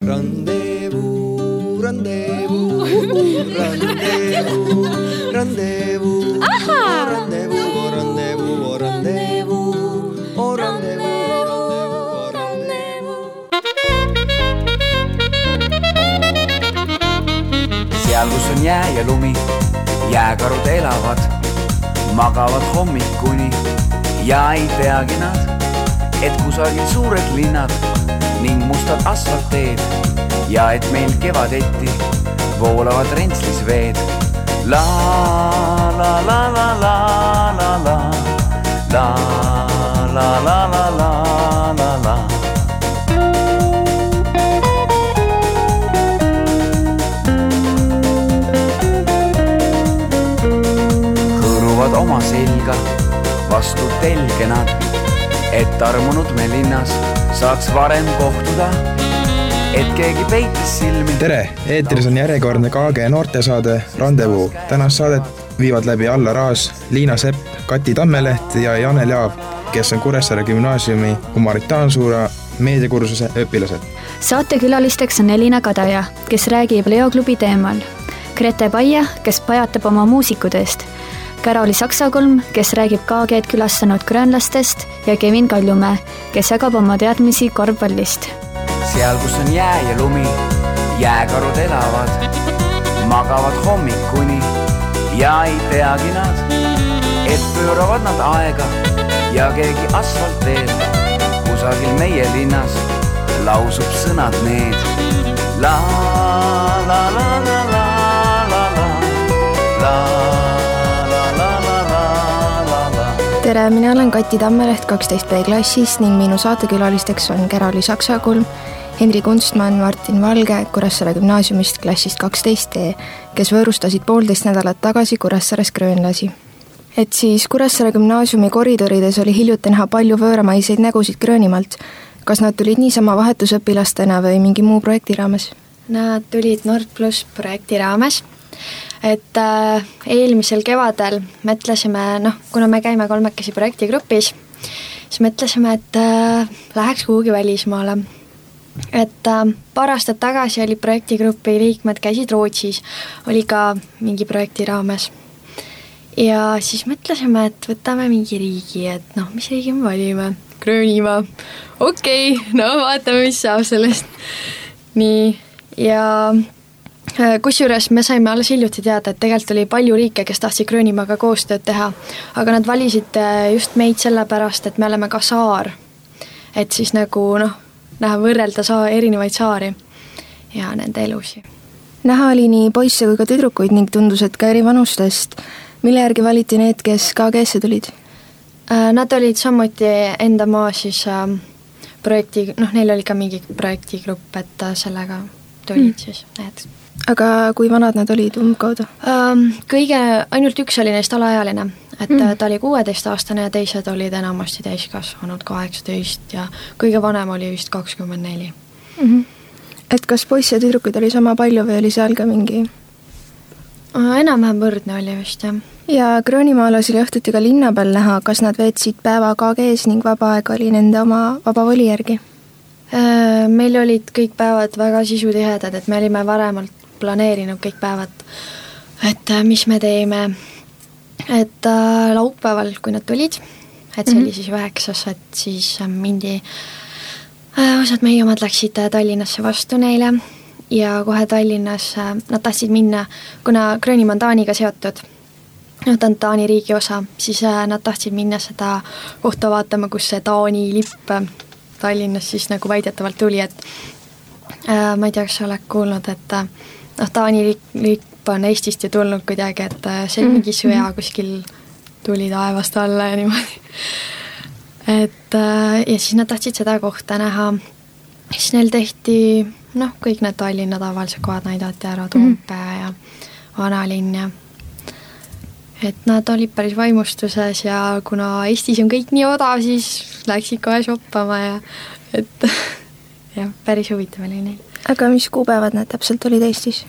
Rendezvous, rendezvous, rendezvous, rendezvous, rendezvous, rendezvous, rendezvous, rendezvous, rendezvous. Seal, kus on jää ja lumi, jääkarud elavad, magavad hommikuni ja ei teagi nad, et kusagil suured linnad ning mustad asfaltteed ja et meil kevadeti voolavad rentslis veed. La la la la la la la la la la la la la la. Hõõruvad oma selga vastu telgenad, et armunud me linnas saaks varem kohtuda, et keegi peitis silmi. Tere, eetris on järjekordne KG noortesaade Rendezvous. Tänast saadet viivad läbi Alla Raas, Liina Sepp, Kati Tammeleht ja Janel Jaav, kes on Kuressaare gümnaasiumi humanitaarsuura meediakursuse õpilased. Saatekülalisteks on Elina Kadaja, kes räägib Leo klubi teemal, Grete Paia, kes pajatab oma muusikudest, Karoli Saksakolm, kes räägib KG-d külastanud gröönlastest ja Kevin Kaljumäe, kes jagab oma teadmisi korvpallist. Seal, kus on jää ja lumi, jääkarud elavad, magavad hommikuni ja ei teagi nad, et pööravad nad aega ja keegi asfaltteed kusagil meie linnas lausub sõnad need. La la la la la la la la. Tere, mina olen Kati Tammeleht 12B klassist ning minu saatekülalisteks on Karoli Saksakolm, Henri Kunstmann, Martin Valge Kuressaare gümnaasiumist klassist 12D, kes võõrustasid 1,5 nädalat tagasi Kuressaares gröönlasi. Et siis Kuressaare gümnaasiumi koridorides oli hiljuti näha palju võõramaiseid nägusid Gröönimaalt. Kas nad tulid niisama vahetusõpilastena või mingi muu projekti raames? Nad tulid Nord Plus projekti raames. Et eelmisel kevadel mõtlesime, kuna me käime 3 projektigrupis, siis mõtlesime, et läheks kuhugi välismaale. Et paar aastat tagasi oli projektigrupi liikmed käisid Rootsis, oli ka mingi projekti raames. Ja siis mõtlesime, et võtame mingi riigi, et mis riigi me valime? Gröönimaa. Okei, vaatame, mis saab sellest. Nii, ja kusjuures me saime alles hiljuti teada, et tegelikult oli palju riike, kes tahtsid Gröönimaaga koostööd teha, aga nad valisid just meid sellepärast, et me oleme ka saar. Et siis näha võrrelda erinevaid saari ja nende elusi. Näha oli nii poisse kui ka tüdrukuid ning tundus, et ka eri vanustest. Mille järgi valiti need, kes KG-sse tulid? Nad olid samuti enda maa siis projekti, neil oli ka mingi projektigrupp, et sellega tulid siis need. Aga kui vanad nad olid umbkaudu? Ainult üks oli neist alaealine, et ta oli 16-aastane ja teised olid enamasti täiskasvanud 18 ja kõige vanem oli vist 24. Et kas poisse ja tüdrukuid oli sama palju või oli seal ka mingi? Enam-vähem võrdne oli vist, jah. Ja Gröönimaalas oli õhtuti ka linna peal näha, kas nad veetsid päeva KG-s ning vaba aeg oli nende oma vaba voli järgi? Meil olid kõik päevad väga sisutihedad, et me olime varemalt planeerinud kõik päevad, et mis me teeme. Et laupäeval, kui nad tulid, et see oli siis 9, et siis mindi, osad meie omad läksid Tallinnasse vastu neile ja kohe Tallinnas nad tahtsid minna, kuna Gröönimaa on Taaniga seotud, ta on Taani riigi osa, siis nad tahtsid minna seda kohta vaatama, kus see Taani lipp Tallinnas siis väidetavalt tuli, et ma ei tea, kas sa oled kuulnud, et Taani lipp on Eestist ju tulnud kuidagi, et see mingi sõja kuskil tuli taevast alla ja niimoodi. Et ja siis nad tahtsid seda kohta näha. Siis neil tehti, kõik need Tallinna tavalised kohad näidati ära, Toompea ja Vanalinn ja et nad olid päris vaimustuses ja kuna Eestis on kõik nii odav, siis läksid kohe shoppama ja et jah, päris huvitav oli neil. Aga mis kuupäevad need täpselt olid Eestis?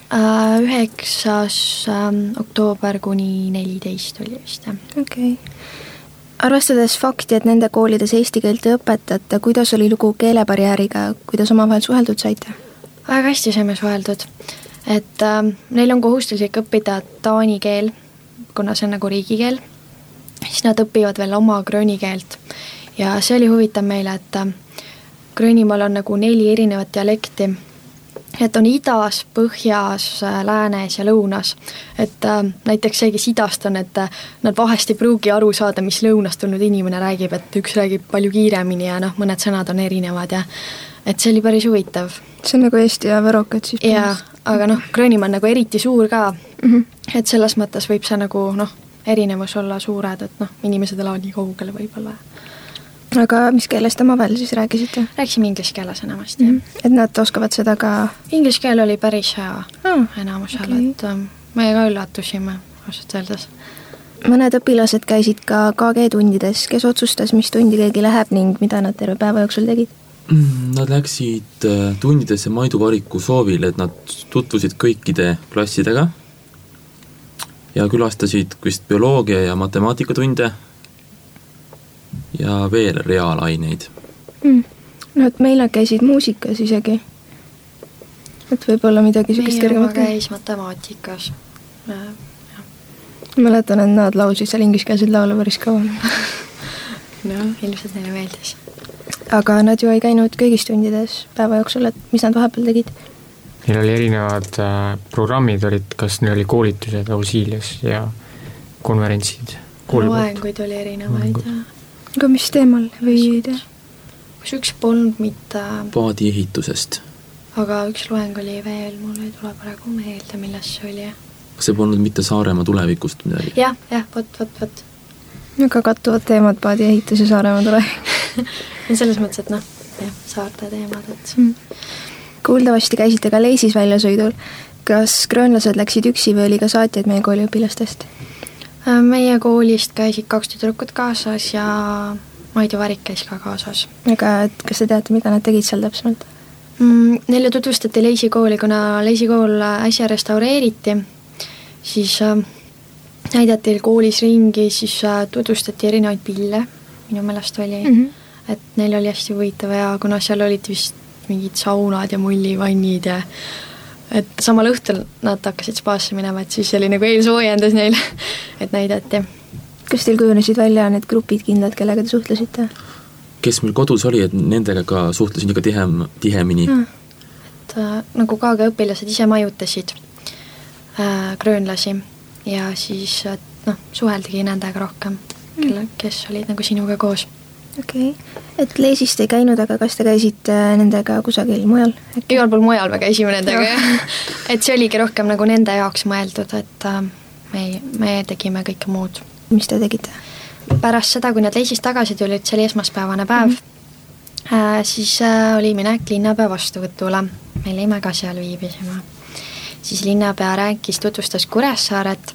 9. oktoober kuni 14 oli vist. Okei. Arvestades fakti, et nende koolides eesti keelt ei õpetata, kuidas oli lugu keelebarjääriga, kuidas omavahel suheldud saite? väga hästi saime suheldud, et neil on kohustuslik õppida taani keel, kuna see on nagu riigikeel, siis nad õpivad veel oma grööni keelt ja see oli huvitav meile, et Gröönimaal on nagu 4 erinevat dialekti, et on idas, põhjas, läänes ja lõunas, et näiteks see, kes idast on, et nad vahest ei pruugi aru saada, mis lõunast tulnud inimene räägib, et üks räägib palju kiiremini ja mõned sõnad on erinevad ja et see oli päris huvitav. See on nagu Eesti ja Võrokat siis. Jaa, aga Gröönimaa on nagu eriti suur ka, et selles mõttes võib see nagu erinevus olla suured, et inimesed elavad nii kaugele võib-olla. Aga mis keelest omavahel siis rääkisite? Rääkisime inglise keeles enamasti. Et nad oskavad seda ka? Inglise keel oli päris hea enamusel, et me ka üllatusime ausalt öeldes. Mõned õpilased käisid ka KG tundides, kes otsustas, mis tundi keegi läheb ning mida nad terve päeva jooksul tegid? Nad läksid tundidesse Maidu Variku soovil, et nad tutvusid kõikide klassidega ja külastasid vist bioloogia ja matemaatikatunde ja veel reaalaineid. No, et meil nad käisid muusikas isegi. Et võib-olla midagi sellist kergemat. Meie käis matemaatikas. Mäletan, et nad lausid seal ingliskeelseid laule päris kaua. Ilmselt neile meeldis. Aga nad ju ei käinud kõigis tundides päeva jooksul, et mis nad vahepeal tegid? Neil oli erinevad programmid, kas neil oli koolitused Ausiilias ja konverentsid. Loenguid oli erinevaid. Aga mis teemal või ei tea? Üks polnud mitte... Paadi ehitusest. Aga üks loeng oli veel, mul ei tule praegu meelde, milles see oli. Kas see polnud mitte Saaremaa tulevikust midagi? Jah, võt. Aga kattuvad teemad paadi ehitus ja Saaremaa tulevik. Selles mõttes, et saarte teemad. Kuuldavasti käisite ka Leisis väljasõidul. Kas gröönlased läksid üksi või oli ka saatjaid meie kooli õpilastest? Meie koolist käisid 2 tüdrukut kaasas ja Maidu Varik käis ka kaasas. Aga kas te teate, mida nad tegid seal täpsemalt? Neile tutvustati Leisi kooli, kuna Leisi kool äsja restaureeriti, siis näidati koolis ringi, siis tutvustati erinevaid pille, minu meelest oli, et neil oli hästi huvitav ja kuna seal olid vist mingid saunad ja mullivannid ja et samal õhtul nad hakkasid spaasse minema, et siis oli nagu eelsoojendas neil, et näidati. Kas teil kujunesid välja need grupid kindlad, kellega te suhtlesite? Kes meil kodus oli, et nendega ka suhtlesin ikka tihemini. Et nagu KG õpilased ise majutasid gröönlasi ja siis suheldigi nendega rohkem, kes olid nagu sinuga koos. Okei. Et Leisist ei käinud, aga kas te käisite nendega kusagil mujal? Igal pool mujal me käisime nendega, et see oligi rohkem nagu nende jaoks mõeldud, et me tegime kõike muud. Mis te tegite? Pärast seda, kui nad Leisist tagasi tulid, see oli esmaspäevane päev, siis oli minek linnapea vastuvõtule. Me lõime ka seal viibisime. Siis linnapea rääkis, tutvustas Kuressaaret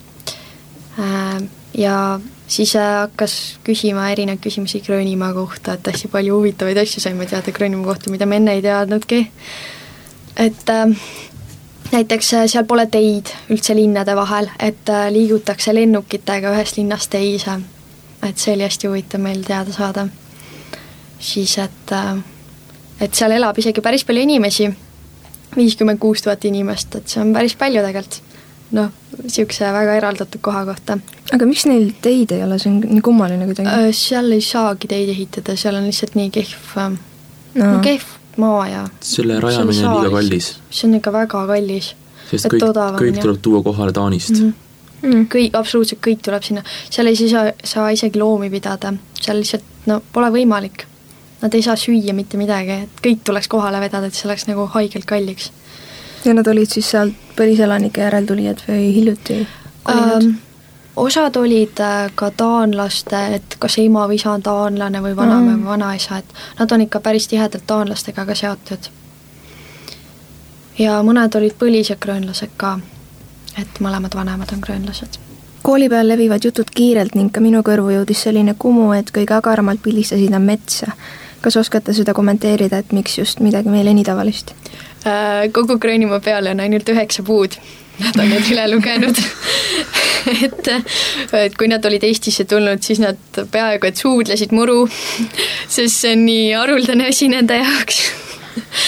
ja siis hakkas küsima erinevaid küsimusi Gröönimaa kohta, et hästi palju huvitavaid asju saime teada Gröönimaa kohta, mida me enne ei teadnudki. Et näiteks seal pole teid üldse linnade vahel, et liigutakse lennukitega ühest linnast teise. Et see oli hästi huvitav meil teada saada. Siis, et seal elab isegi päris palju inimesi, 56 000 inimest, et see on päris palju tegelikult. Siukse väga eraldatud koha kohta. Aga miks neil teid ei ole? See on nii kummaline kuidagi. Seal ei saagi teid ehitada, seal on lihtsalt nii kehv maa ja... Selle rajamine on liiga kallis. See on ikka väga kallis. Sest kõik tuleb tuua kohale Taanist. Absoluutselt kõik tuleb sinna. Seal ei saa isegi loomi pidada. Seal lihtsalt pole võimalik. Nad ei saa süüa mitte midagi. Et kõik tuleks kohale vedada, et see oleks nagu haigelt kalliks. Ja nad olid siis sealt põliselanike järeltulijad või hiljuti? Osad olid ka taanlaste, et kas ema või isa on taanlane või vanaema või vanaisa, et nad on ikka päris tihedalt taanlastega ka seotud. Ja mõned olid põlised gröönlased ka, et mõlemad vanemad on gröönlased. Kooli peal levivad jutud kiirelt ning ka minu kõrvu jõudis selline kumu, et kõige agaramalt pildistasid on metsa. Kas oskate seda kommenteerida, et miks just midagi meile nii tavalist? Kogu Gröönimaa peale on ainult 9 puud. Nad on need üle lugenud. et kui nad olid Eestisse tulnud, siis nad peaaegu et suudlesid muru, sest see on nii haruldane asi nende jaoks.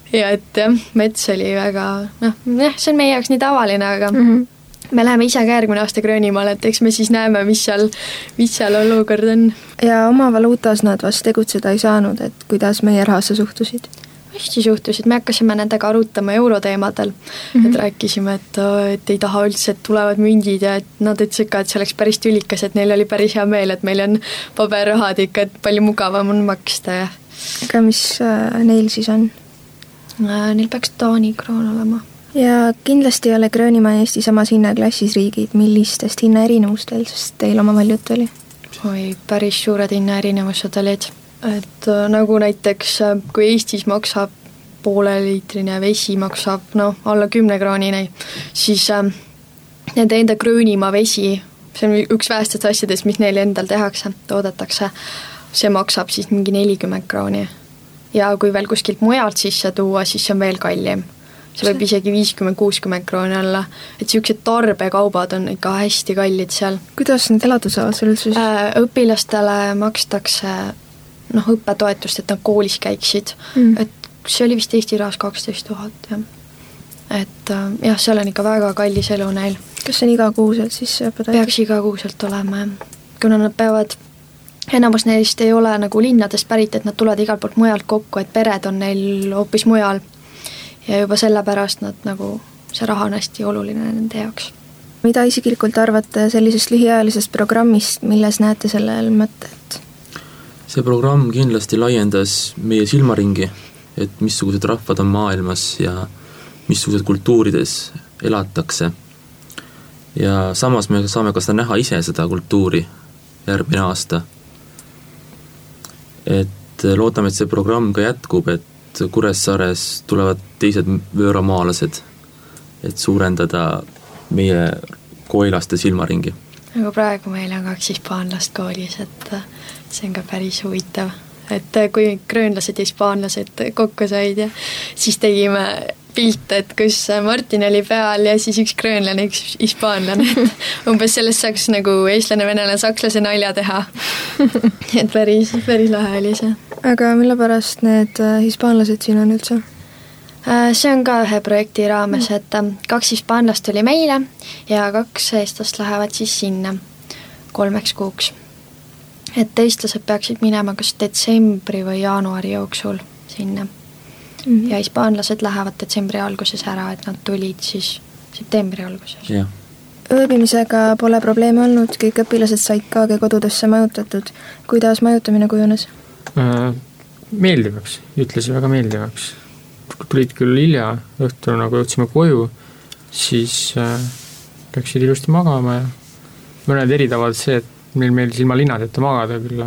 ja et jah, mets oli väga, see on meie jaoks nii tavaline, aga me läheme ise ka järgmine aasta Gröönimaale, et eks me siis näeme, mis seal olukord on. Ja oma valuutas nad vast tegutseda ei saanud, et kuidas meie rahasse suhtusid? Hästi suhtusid, me hakkasime nendega arutama euroteemadel, et rääkisime, et ei taha üldse, et tulevad mündid ja et nad ütlesid ka, et see oleks päris tülikas, et neil oli päris hea meel, et meil on paberrahad ikka, et palju mugavam on maksta. Ja. Aga mis neil siis on? Neil peaks Taani kroon olema. Ja kindlasti ei ole Gröönimaa ja Eesti samas hinnaklassis riigid, millistest hinnaerinevustel, sest teil omavahel jutt oli? Oi, päris suured hinnaerinevused olid. Et nagu näiteks, kui Eestis maksab pooleliitrine vesi maksab alla 10 kroonini, siis nende enda Gröönimaa vesi, see on üks vähestest asjadest, mis neil endal tehakse, toodetakse, see maksab siis mingi 40 krooni. Ja kui veel kuskilt mujalt sisse tuua, siis see on veel kallim. See võib isegi 50-60 krooni olla. Et siuksed tarbekaubad on ikka hästi kallid seal. Kuidas need elatud saavad seal üldse? Õpilastele makstakse õppetoetust, et nad koolis käiksid. Et see oli vist Eesti rahas 12 000. Ja. Et jah, seal on ikka väga kallis elu neil. Kas see on igakuuselt siis õppetoetus? Peaks igakuuselt olema. Kuna nad peavad, enamus neist ei ole nagu linnadest pärit, et nad tulevad igalt poolt mujalt kokku, et pered on neil hoopis mujal. Ja juba sellepärast nad nagu, see raha on hästi oluline nende jaoks. Mida isiklikult arvate sellisest lühiajalisest programmist, milles näete sellel mõtet? See programm kindlasti laiendas meie silmaringi, et missugused rahvad on maailmas ja missugused kultuurides elatakse. Ja samas me saame ka seda näha ise seda kultuuri järgmine aasta. Et loodame, et see programm ka jätkub, et Kuressaares tulevad teised võõramaalased, et suurendada meie koilaste silmaringi. Nagu praegu meil on 2 hispaanlast koolis, et see on ka päris huvitav. Et kui gröönlased ja hispaanlased kokku said ja siis tegime pilte, et kus Martin oli peal ja siis üks gröönlane, üks hispaanlane. Umbes sellest saaks nagu eestlane, venelane, sakslase nalja teha. Et päris lahe oli see. Aga mille pärast need hispaanlased siin on üldse? See on ka ühe projekti raames, et 2 hispaanlast oli meile ja 2 eestlast lähevad siis sinna 3 kuuks. Et eestlased peaksid minema kas detsembri või jaanuari jooksul sinna. Ja hispaanlased lähevad detsembri alguses ära, et nad tulid siis septembri alguses. Yeah. Ööbimisega pole probleeme olnud, kõik õpilased said KG kodudesse majutatud. Kuidas majutamine kujunes? Meeldivaks, ütlesin väga meeldivaks. Tulid küll hilja, õhtul nagu jõudsime koju, siis läksid ilusti magama ja mõned eritavad see, et meil meeldis ilma linnadeta magada küll,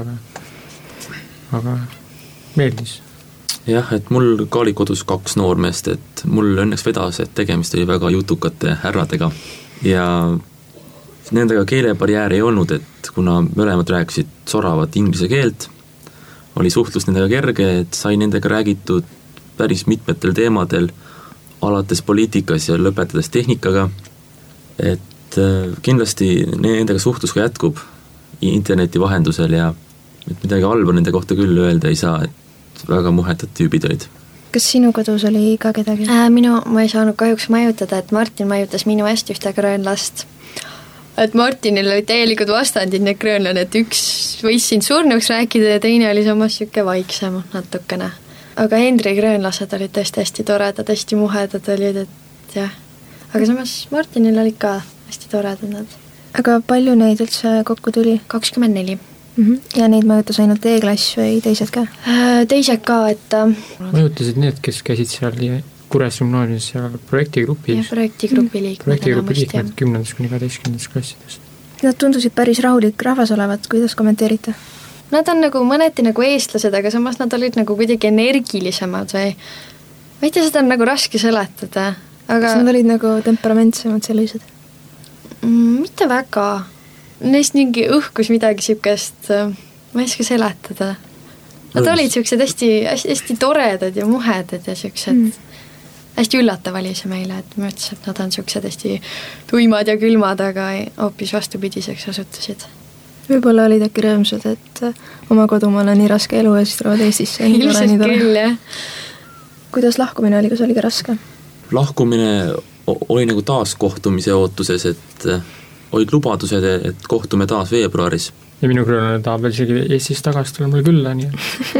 aga meeldis. Jah, et mul ka oli kodus 2 noormeest, et mul õnneks vedas, et tegemist oli väga jutukate härradega ja nendega keelebarjääri ei olnud, et kuna mõlemad rääkisid soravat inglise keelt, oli suhtlus nendega kerge, et sai nendega räägitud päris mitmetel teemadel, alates poliitikas ja lõpetades tehnikaga, et kindlasti nendega suhtlus ka jätkub interneti vahendusel ja midagi halba nende kohta küll öelda ei saa, et väga muhetad tüübid olid. Kas sinu kodus oli ka kedagi? Ma ei saanud kahjuks majutada, et Martin majutas minu hästi ühte gröönlast. Et Martinil oli täielikud vastandid need gröönlane, et üks võis siin surnuks rääkida ja teine oli samas siuke vaiksem natukene. Aga Hendri gröönlased olid tõesti hästi toredad, hästi muhedad olid, et jah. Aga samas Martinil oli ka hästi toredad nad. Aga palju neid üldse kokku tuli? 24. Ja neid majutas ainult E-klass või teised ka? Teised ka, et majutasid need, kes käisid seal Kuressaare gümnaasiumis seal projektigrupi liikmed 10. kuni 12. klassidest. Nad tundusid päris rahulik rahvas olevat, kuidas kommenteerite? Nad on nagu mõneti nagu eestlased, aga samas nad olid nagu kuidagi energilisemad või ma ei tea, seda on nagu raske seletada. Aga kas nad olid nagu temperamentsemad sellised? Mitte väga. Neist mingi õhkus midagi siukest, ma ei oska seletada. Nad olid siuksed hästi toredad ja muhedad ja siuksed hästi üllatav oli see meile, et ma ütlesin, et nad on siuksed hästi tuimad ja külmad, aga hoopis vastupidiseks osutusid. Võib-olla olid äkki rõõmsad, et oma kodumaal on nii raske elu ja siis tulevad Eestisse. Ilmselt küll, jah. Kuidas lahkumine oli, kas oli ka raske? Lahkumine oli nagu taas kohtumise ootuses, et olid lubadused, et kohtume taas veebruaris. Ja minu küll tahab veel isegi Eestis tagasi tulla mulle külla, nii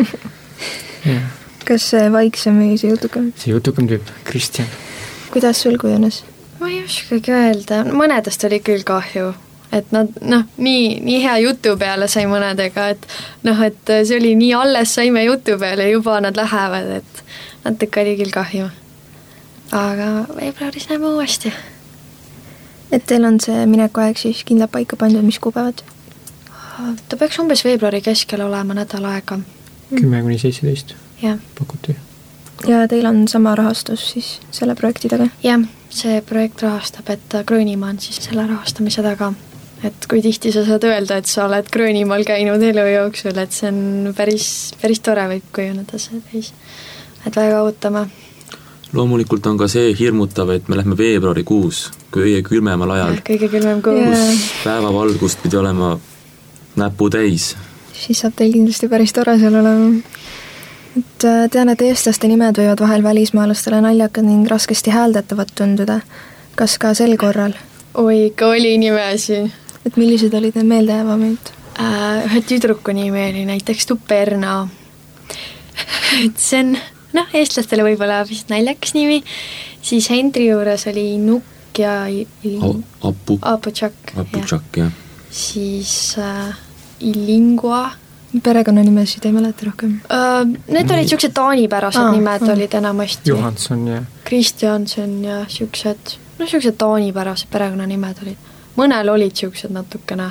Kas see vaiksem või see jutukam? See jutukam tüüp, Kristjan. Kuidas sul kujunes? Ma ei oskagi öelda, mõnedest oli küll kahju, et nad, nii hea jutu peale sai mõnedega, et see oli nii alles saime jutu peale, juba nad lähevad, et natuke oli küll kahju. Aga veebruaris näeme uuesti. Et teil on see mineku aeg siis kindlalt paika pandud, mis kuupäevad? Ta peaks umbes veebruari keskel olema nädal aega. 10-17 pakuti. Ja teil on sama rahastus siis selle projekti taga? Jah, see projekt rahastab, et Gröönimaa on siis selle rahastamise taga. Et kui tihti sa saad öelda, et sa oled Gröönimaal käinud elu jooksul, et see on päris tore võib kujuneda see reis. Et väga ootama. Loomulikult on ka see hirmutav, et me lähme veebruarikuus, kõige külmemal ajal. Kõige külmem kuus. Päevavalgust pidi olema näpu täis. Siis saab teil kindlasti päris tore seal olema. Et tean, et eestlaste nimed võivad vahel välismaalastele naljakad ning raskesti hääldatavad tunduda. Kas ka sel korral? Oi, ikka oli nimesi. Et millised olid need meeldejäävamid? Ühe tüdruku nimi oli näiteks Tuperna. Et see on, eestlastele võib-olla vist naljakas nimi. Siis Hendri juures oli Nukk ja Aputšak. Aputšak, jah. Siis Ilingua. Perekonnanimesid ei mäleta rohkem? Need olid siuksed taanipärased nimed olid enamasti. Johansson ja Kristjanson ja siuksed taanipärased perekonnanimed olid. Mõnel olid siuksed natukene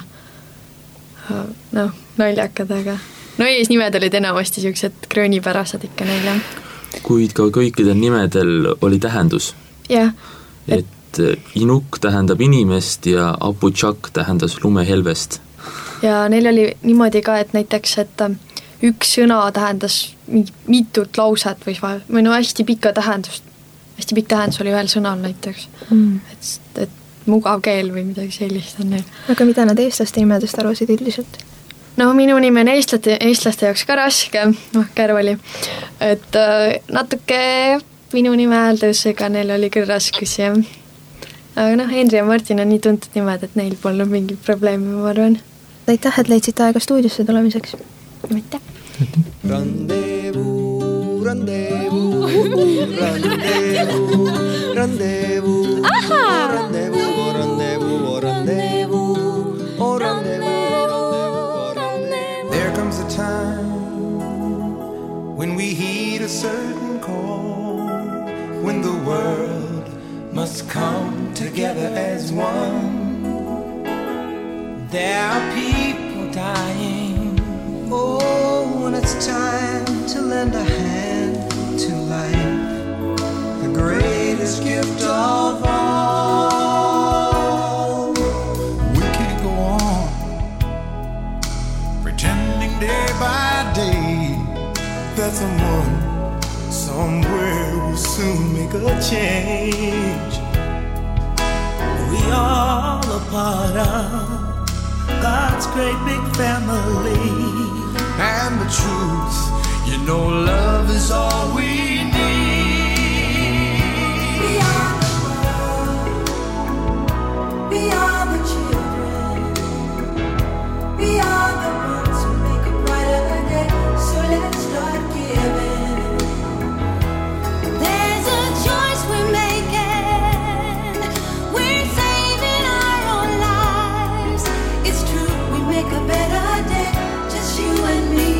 naljakad, aga eesnimed olid enamasti siuksed gröönipärased ikka neil. Kuid ka kõikidel nimedel oli tähendus. Jah. Et Inuk tähendab inimest ja Aputšak tähendas lumehelvest. Ja neil oli niimoodi ka, et näiteks, et üks sõna tähendas mitut lauset või hästi pikka tähendust. Hästi pikk tähendus oli ühel sõnal näiteks. Et mugav keel või midagi sellist on neil. Aga mida nad eestlaste nimedest arvasid üldiselt? Minu nimi on eestlaste jaoks ka raske, Kärvali. Et natuke minu nime hääldusega neil oli küll raskus, jah. Aga Henri ja Martin on nii tuntud nimed, et neil polnud mingit probleemi, ma arvan. Aitäh, et leidsite aega stuudiosse tulemiseks. Aitäh. Rendezvous, rendezvous, rendezvous, rendezvous, rendezvous, rendezvous, rendezvous, rendezvous. There comes a time when we heed a certain call, when the world must come together as one. There are people dying. Oh, when it's time to lend a hand to life, the greatest gift of all. We can't go on pretending day by day that someone somewhere will soon make a change. We all a part of God's great big family. And the truth, love is all we need. We are the world. We are the children. We are the ones who make a brighter day. So let's start giving. There's a choice we're making. We're saving our own lives. It's true, we make a better day. Just you and me.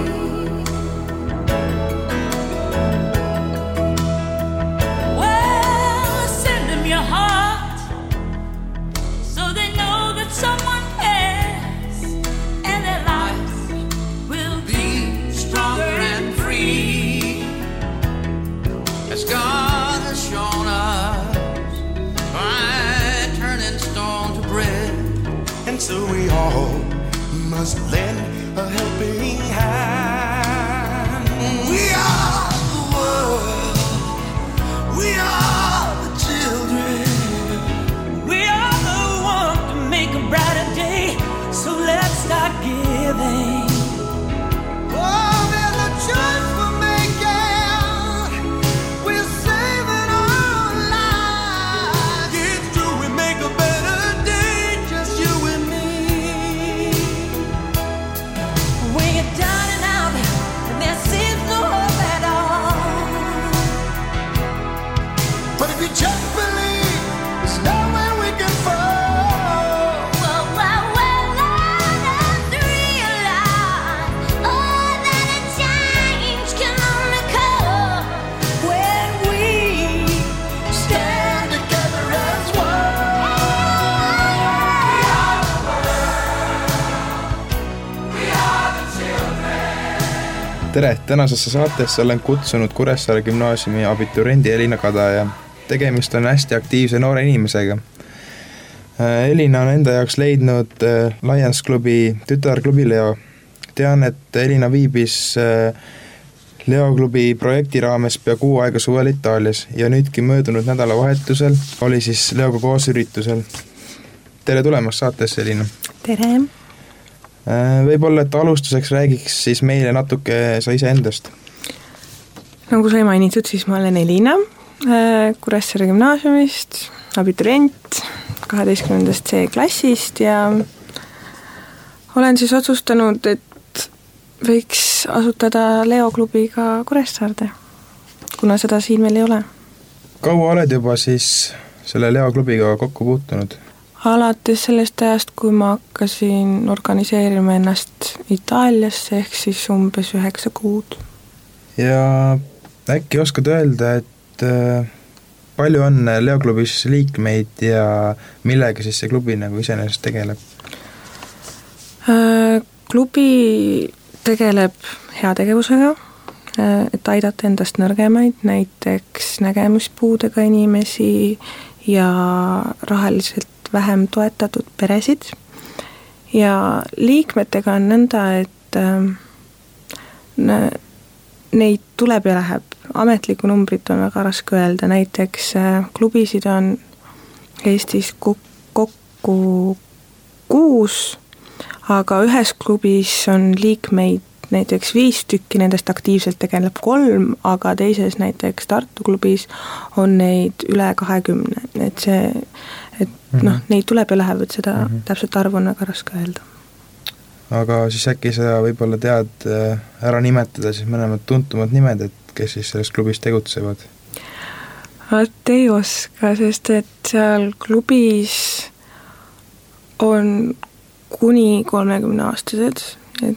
Well, send them your heart so they know that someone cares, and their lives will be stronger and free, as God has shown us by turning stone to bread. And so we all must lend a helping hand. We are the world. We are the children. We are the one to make a brighter day. So let's start giving. Oh, there's a choice we're making. if you just believe, there's nowhere we can fall. Well, let's realize that a change can only come when we Stand together as one. tere, tänasesse saatesse olen kutsunud Kuressaare gümnaasiumi abiturendi Elina Kadaja. Tegemist on hästi aktiivse noore inimesega. Elina on enda jaoks leidnud Lions klubi tütarklubi Leo. Tean, et Elina viibis Leo klubi projekti raames pea 6 aega suvel Itaalias ja nüüdki möödunud nädalavahetusel oli siis Leoga koos üritusel. Tere tulemast saatesse, Elina! tere! Võib-olla, et alustuseks räägiks siis meile natuke sa ise endast. Nagu sai mainitud, siis ma olen Elina Kuressaare gümnaasiumist, abiturient 12. C-klassist ja olen siis otsustanud, et võiks asutada Leo klubiga Kuressaarde, kuna seda siin meil ei ole. Kaua oled juba siis selle Leo klubiga kokku puutunud? Alates sellest ajast, kui ma hakkasin organiseerima ennast Itaaliasse, ehk siis umbes 9 kuud. Ja äkki oskad öelda, et palju on Leo klubis liikmeid ja millega siis see klubi nagu iseenesest tegeleb? Klubi tegeleb heategevusega, et aidata endast nõrgemaid, näiteks nägemuspuudega inimesi ja rahaliselt vähem toetatud peresid ja liikmetega on nõnda, et neid tuleb ja läheb. Ametlikku numbrit on väga raske öelda, näiteks klubisid on Eestis kokku 6, aga ühes klubis on liikmeid näiteks 5 tükki, nendest aktiivselt tegeleb 3, aga teises näiteks Tartu klubis on neid üle 20, et see neid tuleb ja läheb, et seda täpselt arvu on väga raske öelda. Aga siis äkki sa võib-olla tead ära nimetada siis mõlemad tuntumad nimed, et kes siis selles klubis tegutsevad? Ei oska, sest et seal klubis on kuni 30-aastased, et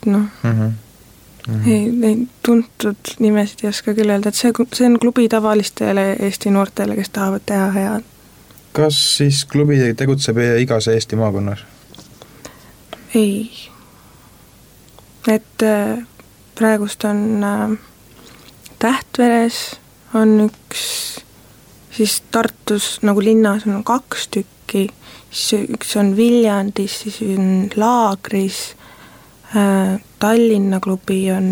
neid tuntud nimesid ei oska küll öelda, et see on klubi tavalistele Eesti noortele, kes tahavad teha head. Kas siis klubi tegutseb igas Eesti maakonnas? Ei. Et praegust on Tähtveres on üks, siis Tartus nagu linnas on 2 tükki, siis üks on Viljandis, siis on Laagris, Tallinna klubi on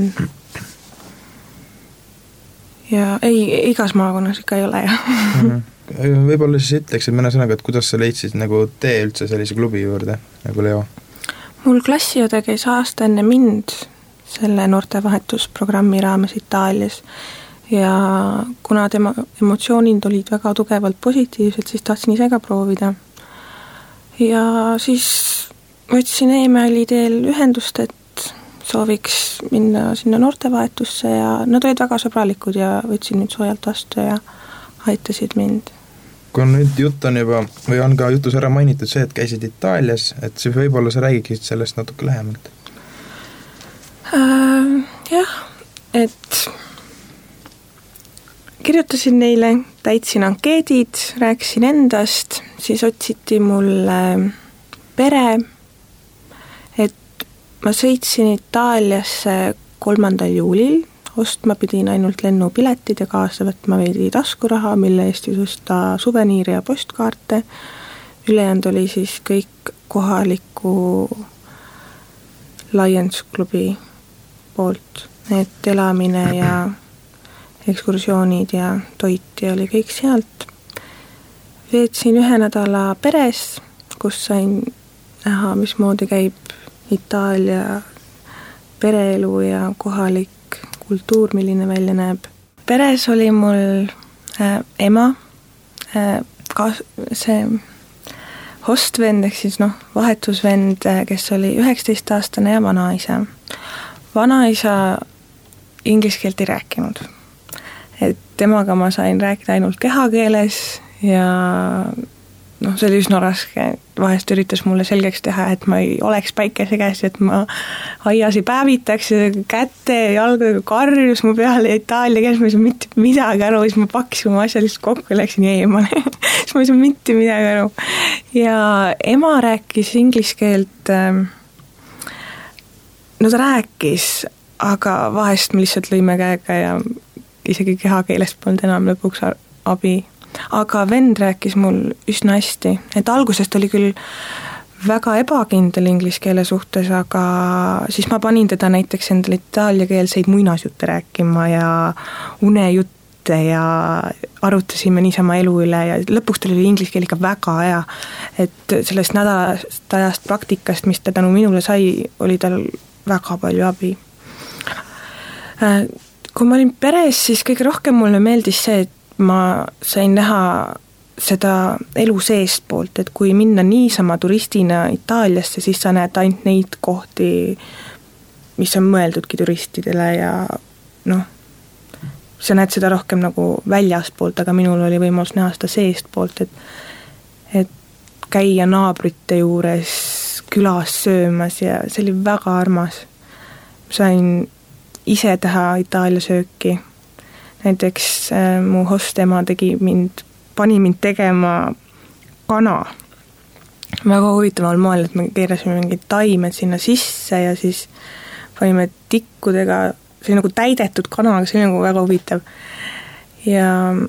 ja igas maakonnas ikka ei ole ja Võib-olla siis ütleksid mõne sõnaga, et kuidas sa leidsid nagu tee üldse sellise klubi juurde nagu Leo? Mul klassiõde käis aasta enne mind selle noortevahetusprogrammi raames Itaalias ja kuna tema emotsioonid olid väga tugevalt positiivsed, siis tahtsin ise ka proovida. Ja siis võtsin e-maili teel ühendust, et sooviks minna sinna noortevahetusse ja nad olid väga sõbralikud ja võtsin nüüd soojalt vastu ja aitasid mind. Kui nüüd jutt on juba, või on ka jutus ära mainitud see, et käisid Itaalias, et siis võib-olla sa räägiksid sellest natuke lähemalt? Jah, et kirjutasin neile, täitsin ankeedid, rääkisin endast, siis otsiti mulle pere, et ma sõitsin Itaaliasse 3. juulil, ostma pidin ainult lennupiletid ja kaasa võtma veidi taskuraha, mille eest osta suveniire ja postkaarte. Ülejäänud oli siis kõik kohaliku Lions klubi poolt, et elamine ja ekskursioonid ja toit ja oli kõik sealt. Veetsin 1 nädala peres, kus sain näha, mismoodi käib Itaalia pereelu ja kohalik kultuur, milline välja näeb. Peres oli mul ema, see hostvend, ehk siis vahetusvend, kes oli 19-aastane ja vanaisa. Vanaisa inglise keelt ei rääkinud. et temaga ma sain rääkida ainult kehakeeles ja noh, see oli üsna raske, vahest üritas mulle selgeks teha, et ma ei oleks päikese käes, et ma aias ei päevitaks ja kätte ja jalgadega karjus mu peale itaalia keeles, ma ei saa mitte midagi aru, siis ma pakkisin oma asja lihtsalt kokku ja läksin eemale siis ma ei saa mitte midagi aru. Ja ema rääkis inglise keelt, no ta rääkis, aga vahest me lihtsalt lõime käega ja isegi kehakeelest polnud enam lõpuks abi. Aga vend rääkis mul üsna hästi, et algusest oli küll väga ebakindel inglise keele suhtes, aga siis ma panin teda näiteks endale itaaliakeelseid muinasjutte rääkima ja unejutte ja arutasime niisama elu üle ja lõpuks tal oli inglise keel ikka väga hea, et sellest nädalast ajast praktikast, mis ta tänu minule sai, oli tal väga palju abi. Kui ma olin peres, siis kõige rohkem mulle meeldis see, et ma sain näha seda elu seest poolt, et kui minna niisama turistina Itaaliasse, siis sa näed ainult neid kohti, mis on mõeldudki turistidele ja noh, sa näed seda rohkem nagu väljaspoolt, aga minul oli võimalus näha seda seest poolt, et käia naabrite juures külas söömas ja see oli väga armas. Sain ise teha Itaalia sööki. Näiteks mu hostema pani mind tegema kana. Väga huvitaval moel, et me keerasime mingid taimed sinna sisse ja siis panime tikkudega, see oli nagu täidetud kana, aga see oli nagu väga huvitav. Ja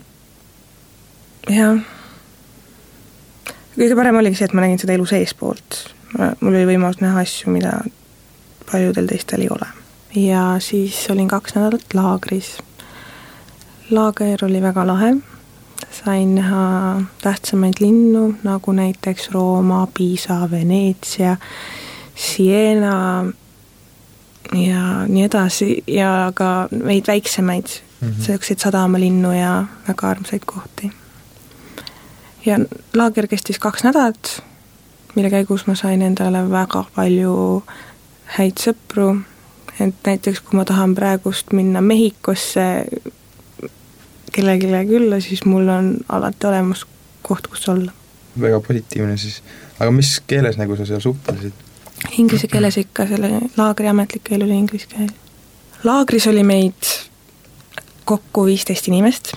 kõige parem oligi see, et ma nägin seda elu sees poolt. Mul oli võimalus näha asju, mida paljudel teistel ei ole. Ja siis olin 2 nädalat laagris. Laager oli väga lahe, sain näha tähtsamaid linnu, nagu näiteks Rooma, Pisa, Veneetsia, Siena ja nii edasi ja ka meid väiksemaid, selliseid sadamalinnu ja väga armsaid kohti. Ja laager kestis 2 nädalat, mille käigus ma sain endale väga palju häid sõpru, et näiteks kui ma tahan praegust minna Mehhikosse kellelegi külla, siis mul on alati olemas koht, kus olla. Väga positiivne siis. Aga mis keeles nagu sa seal suhtlesid? Inglise keeles ikka, selle laagri ametlik keel oli inglise keel. Laagris oli meid kokku 15 inimest.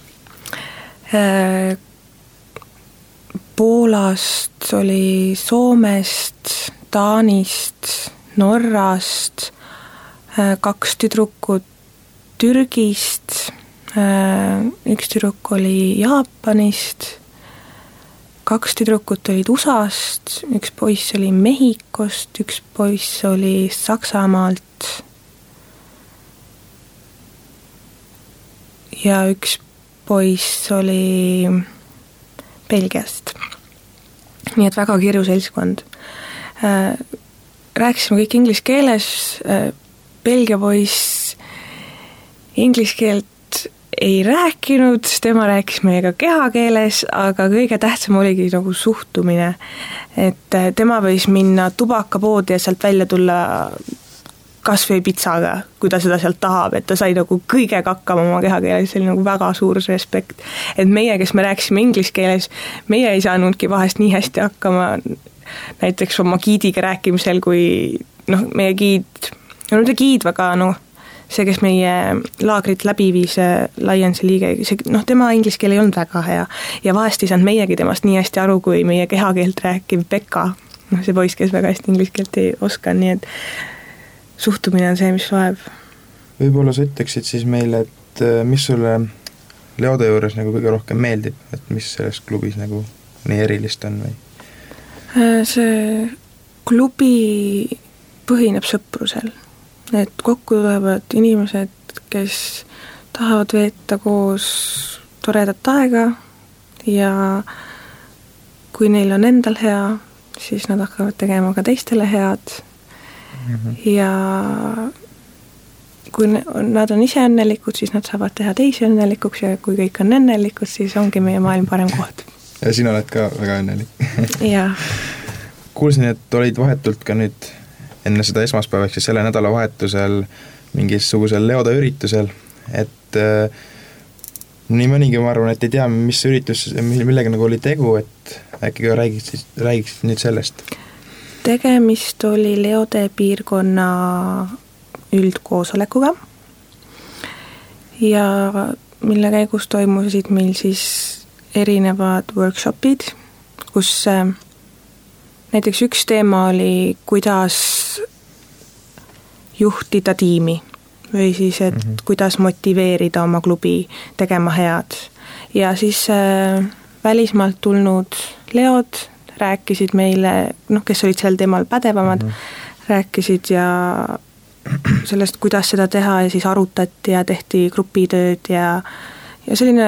Poolast oli Soomest, Taanist, Norrast, 2 tüdrukut Türgist, üks tüdruk oli Jaapanist, 2 tüdrukut olid USA-st, üks poiss oli Mehhikost, üks poiss oli Saksamaalt ja üks poiss oli Belgiast. Nii et väga kirju seltskond. Rääkisime kõik inglise keeles, Belgia poiss inglise keelt ei rääkinud, tema rääkis meiega kehakeeles, aga kõige tähtsam oligi nagu suhtumine, et tema võis minna tubakapoodi ja sealt välja tulla kas või pitsaga, kui ta seda sealt tahab, et ta sai nagu kõigega hakkama oma kehakeeles, see oli nagu väga suur respekt. Et meie, kes me rääkisime inglise keeles, meie ei saanudki vahest nii hästi hakkama näiteks oma giidiga rääkimisel, kui meie giid, väga see, kes meie laagrit läbi viis, Laiense liige, tema inglise keel ei olnud väga hea ja vahest ei saanud meiegi temast nii hästi aru, kui meie kehakeelt rääkiv Pekka, see poiss, kes väga hästi inglise keelt ei oska, nii et suhtumine on see, mis loeb. Võib-olla sa ütleksid siis meile, et mis sulle Leode juures nagu kõige rohkem meeldib, et mis selles klubis nagu nii erilist on või? See klubi põhineb sõprusel. Et kokku tulevad inimesed, kes tahavad veeta koos toredat aega ja kui neil on endal hea, siis nad hakkavad tegema ka teistele head ja kui nad on ise õnnelikud, siis nad saavad teha teisi õnnelikuks ja kui kõik on õnnelikud, siis ongi meie maailm parem koht. Ja sina oled ka väga õnnelik. Jaa. Kuulsin, et olid vahetult ka nüüd enne seda esmaspäevaks ja selle nädalavahetusel mingisugusel Leode üritusel, et nii mõnigi ma arvan, et ei tea, mis üritus, millega nagu oli tegu, et äkki ka räägiksid nüüd sellest. Tegemist oli Leode piirkonna üldkoosolekuga ja mille käigus toimusid meil siis erinevad workshopid, kus näiteks üks teema oli, kuidas juhtida tiimi või siis, et kuidas motiveerida oma klubi tegema head. Ja siis välismaalt tulnud Leod rääkisid meile, kes olid sel teemal pädevamad, rääkisid ja sellest, kuidas seda teha ja siis arutati ja tehti grupitööd ja selline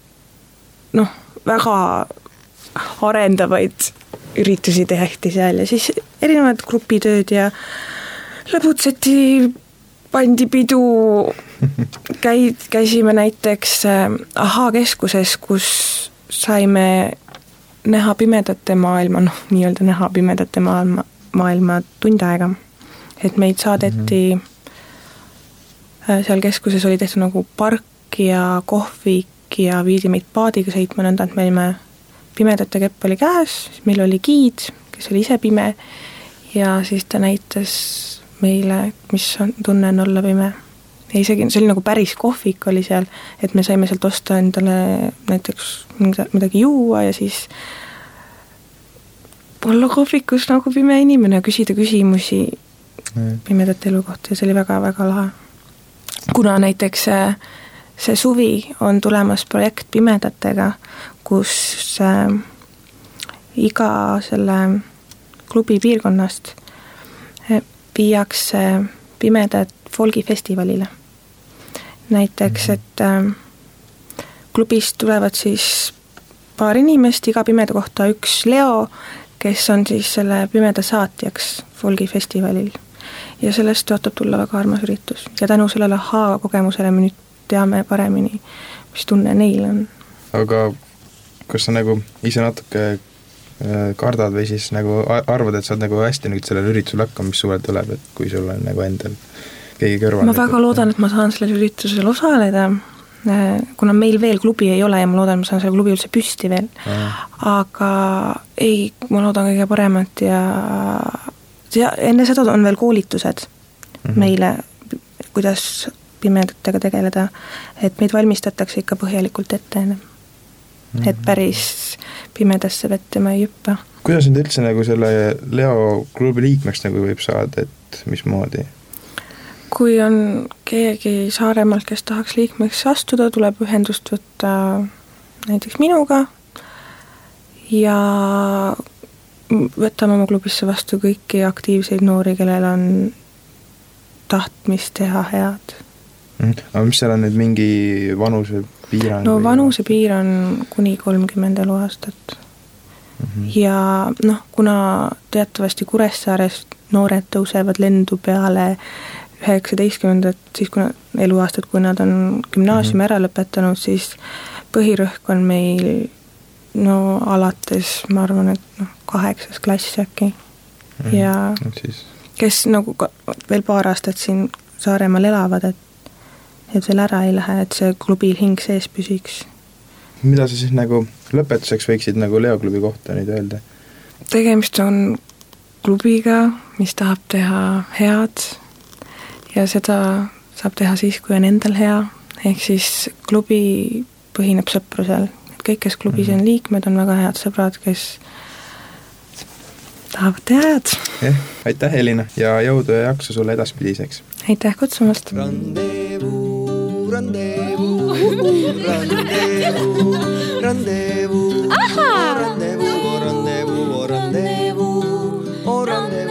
väga arendavaid üritusi tehti seal ja siis erinevad grupitööd ja lõbutseti, pandi pidu, käisime näiteks Aha-keskuses, kus saime näha pimedate maailma, nii-öelda näha pimedate maailma tund aega. Et meid saadeti, seal keskuses oli tehtud nagu park ja kohvik ja viidi meid paadiga sõitma nõnda, et me olime pimedate kepp oli käes, meil oli giid, kes oli ise pime ja siis ta näitas meile, mis on tunne on olla pime. Ja isegi see oli nagu päris kohvik oli seal, et me saime sealt osta endale näiteks midagi juua ja siis olla kohvikus nagu pime inimene, küsida küsimusi pimedate elu kohta ja see oli väga-väga lahe. Kuna näiteks see suvi on tulemas projekt pimedatega, kus iga selle klubi piirkonnast viiakse pimedad folgifestivalile. Näiteks, et klubist tulevad siis paar inimest, iga pimeda kohta üks Leo, kes on siis selle pimeda saatjaks folgifestivalil. Ja sellest tõotab tulla väga armas üritus. Ja tänu sellele kogemusele me nüüd teame paremini, mis tunne neil on. Aga kas sa nagu ise natuke kardad või siis nagu arvad, et sa oled nagu hästi nüüd sellel üritusel hakkama, mis suvel tuleb, et kui sul on nagu endal keegi kõrval? Ma väga loodan, et ma saan sellel üritusel osaleda, kuna meil veel klubi ei ole ja ma loodan, et ma saan selle klubi üldse püsti veel. Aga ei, ma loodan kõige paremat ja enne seda on veel koolitused meile, kuidas pimedatega tegeleda, et meid valmistatakse ikka põhjalikult ette enne. Et päris pimedasse vette ma ei jüppa. Kuidas nüüd üldse nagu selle Leo klubi liikmeks nagu võib saada, et mismoodi? Kui on keegi Saaremaalt, kes tahaks liikmeks astuda, tuleb ühendust võtta näiteks minuga ja võtame oma klubisse vastu kõiki aktiivseid noori, kellel on tahtmist teha head. Aga mis seal on nüüd mingi vanuse piirang? No vanuse piir on kuni 30 eluaastat. Ja kuna teatavasti Kuressaares noored tõusevad lendu peale 19, siis kuna eluaastad, kui nad on gümnaasiumi ära lõpetanud, siis põhirõhk on meil alates, ma arvan, et 8. klass äkki. Ja kes nagu veel paar aastat siin Saaremaal elavad, et veel ära ei lähe, et see klubi hing sees püsiks. Mida sa siis nagu lõpetuseks võiksid nagu Leo klubi kohta nüüd öelda? Tegemist on klubiga, mis tahab teha head ja seda saab teha siis, kui on endal hea. Ehk siis klubi põhineb sõprusel. Kõik, kes klubis on liikmed, on väga head sõbrad, kes tahavad teha head. Aitäh, Elina, ja jõudu ja jaksu sulle edaspidiseks. Aitäh kutsumast. Randevu, randevu, randevu, randevu, randevu, randevu, randevu, randevu.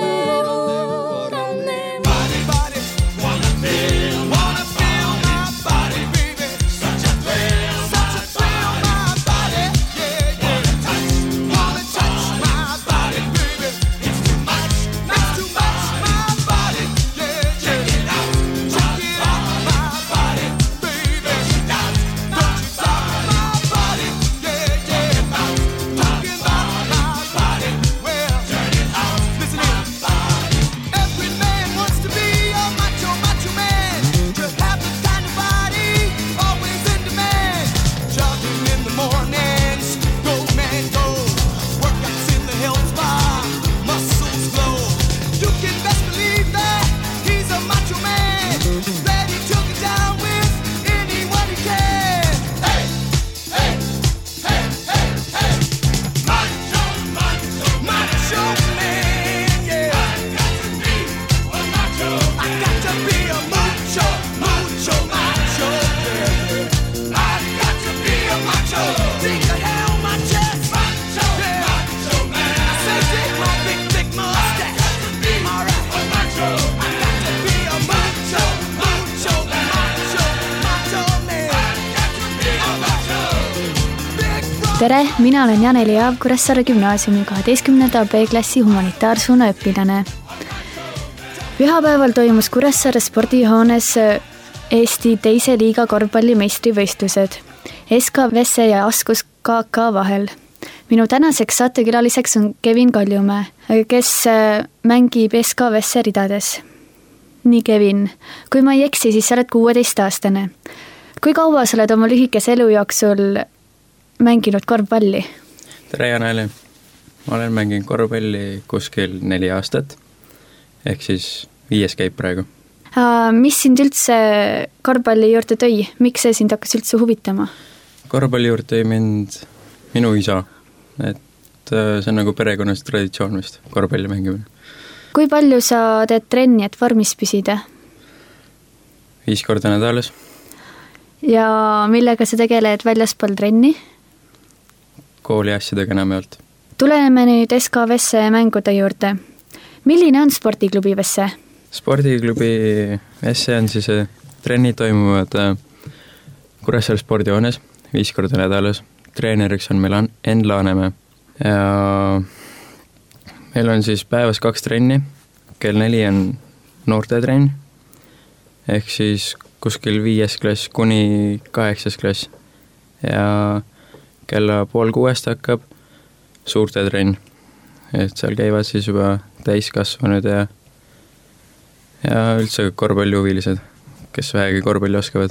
tere, mina olen Janeli Jaav, Kuressaare gümnaasiumi 12. B-klassi humanitaarsuuna õpilane. Pühapäeval toimus Kuressaare spordihoones Eesti teise liiga korvpalli meistrivõistlused SK Vesse ja Askus KK vahel. Minu tänaseks saatekülaliseks on Kevin Kaljumäe, kes mängib SK Vesse ridades. Nii Kevin, kui ma ei eksi, siis sa oled 16-aastane. Kui kaua sa oled oma lühikese elu jooksul mänginud korvpalli? Tere Janeli, ma olen mänginud korvpalli kuskil 4 aastat, ehk siis 5 käib praegu. Mis sind üldse korvpalli juurde tõi? Miks see sind hakkas üldse huvitama? Korvpalli juurde tõi mind minu isa, et see on nagu perekonnas traditsioon vist, korvpalli mängimine. Kui palju sa teed trenni, et vormis püsida? 5 korda nädalas. Ja millega sa tegeled väljaspool trenni? Kooli asjadega enamjaolt. Tuleme nüüd SK Vesse mängude juurde. Milline on spordiklubi Vesse? Spordiklubi Vesse on siis trennid toimuvad Kuressaare spordihoones 5 korda nädalas. Treeneriks on meil Enn Laanemäe. Ja meil on siis päevas 2 trenni. Kell 4 on noortetrenn, ehk siis kuskil 5. klass kuni 8. klass. Ja kella 5:30 hakkab suurte trenn. Et seal käivad siis juba täiskasvanud ja üldse korvpallihuvilised, kes vähegi korvpalli oskavad.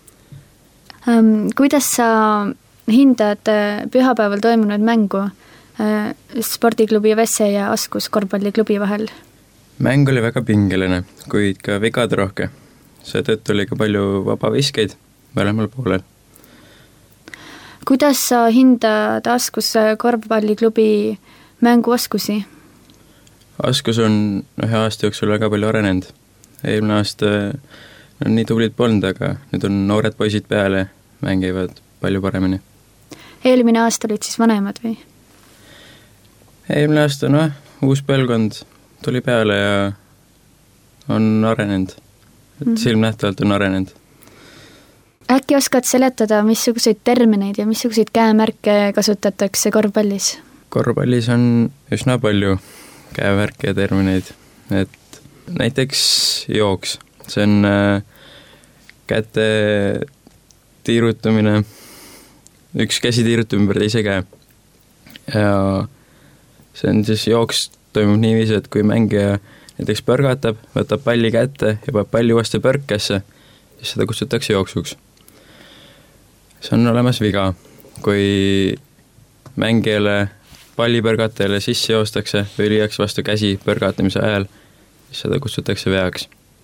Kuidas sa hindad pühapäeval toimunud mängu spordiklubi Vesse ja Askus korvpalliklubi vahel? Mäng oli väga pingeline, kuid ka vigade rohke. Seetõttu oli ka palju vabaviskeid mõlemal poolel. Kuidas sa hindad Askus korvpalliklubi mänguoskusi? Askus on 1 aasta jooksul väga palju arenenud. Eelmine aasta on nii tublid polnud, aga nüüd on noored poisid peale, mängivad palju paremini. Eelmine aasta olid siis vanemad või? Eelmine aasta, uus põlvkond tuli peale ja on arenenud. Silmnähtavalt on arenenud. Äkki oskad seletada, missuguseid termineid ja missuguseid käemärke kasutatakse korvpallis? Korvpallis on üsna palju käemärke ja termineid. Et näiteks jooks. See on käte tiirutamine, üks käsi tiirutab ümber teise käe. Ja see on siis jooks toimub niiviisi, et kui mängija näiteks põrgatab, võtab palli kätte ja paneb palli uuesti põrkesse, siis seda kutsutakse jooksuks. See on olemas viga. Kui mängijale pallipõrgatajale sisse joostakse või lüüakse vastu käsi põrgatamise ajal, siis seda kutsutakse veaks.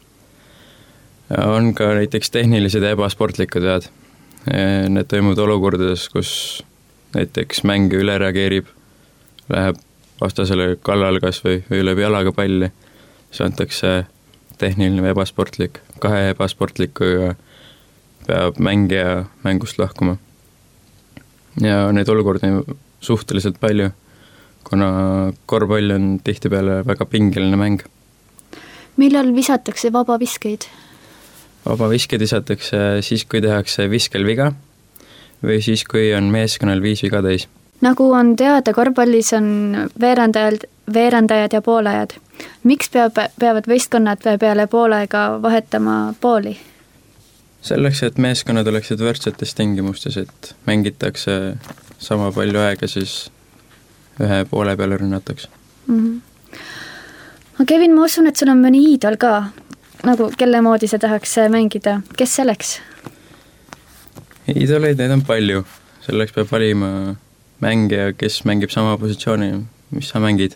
On ka näiteks tehnilised ja ebasportlikud vead. Need toimuvad olukordades, kus näiteks mängija üle reageerib, läheb vastasele kallal kas või lööb jalaga palli, siis antakse tehniline või ebasportlik. 2 ebasportlikuga peab mängija mängust lahkuma. Ja neid olukordi on suhteliselt palju, kuna korvpall on tihtipeale väga pingeline mäng. Millal visatakse vabaviskeid? Vabaviskeid visatakse siis, kui tehakse viskel viga või siis, kui on meeskonnal 5 viga täis. Nagu on teada, korvpallis on veerandajad ja poolajad. Miks peavad võistkonnad peale poolega vahetama pooli? Selleks, et meeskonnad oleksid võrdsetes tingimustes, et mängitakse sama palju aega, siis 1 poole peale rünnatakse. Kevin, ma usun, et sul on mõni iidol ka, nagu kelle moodi sa tahaks mängida. Kes selleks? Iidoleid, neid on palju. Selleks peab valima mängija, kes mängib sama positsiooni, mis sa mängid.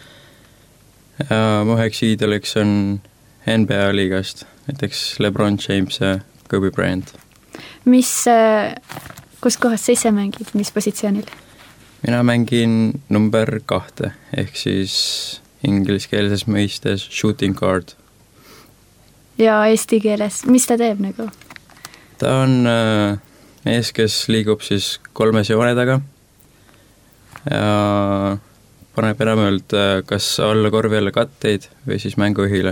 Ja mu üheks iidoliks on NBA liigast, näiteks LeBron James ja Kobe Bryant. Kus kohas sa ise mängid, mis positsioonil? Mina mängin number 2, ehk siis ingliskeelses mõistes shooting guard. Ja eesti keeles, mis ta teeb nagu? Ta on mees, kes liigub siis 3 joone taga ja paneb enamjaolt kas alla korvi alla katteid või siis mänguühile.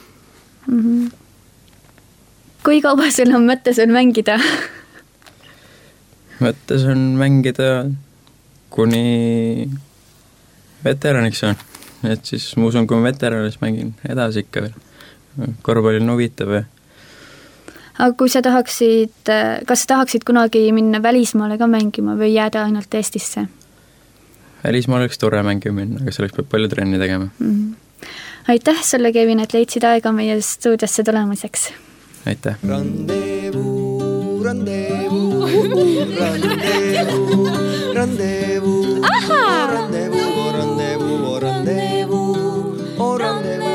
Kui kaua sul on mõttes on mängida? Mõttes on mängida kuni veteraniks on. Et siis ma usun, kui ma veteranis mängin edasi ikka veel. Korvpallil on huvitav ja aga kui sa tahaksid, kas sa tahaksid kunagi minna välismaale ka mängima või jääda ainult Eestisse? Välismaal oleks tore mängima minna, aga selleks peab palju trenni tegema. Aitäh sulle, Kevin, et leidsid aega meie stuudiosse tulemiseks. Aitäh. Rendezvous, rendezvous, rendezvous, rendezvous, rendezvous, rendezvous, rendezvous.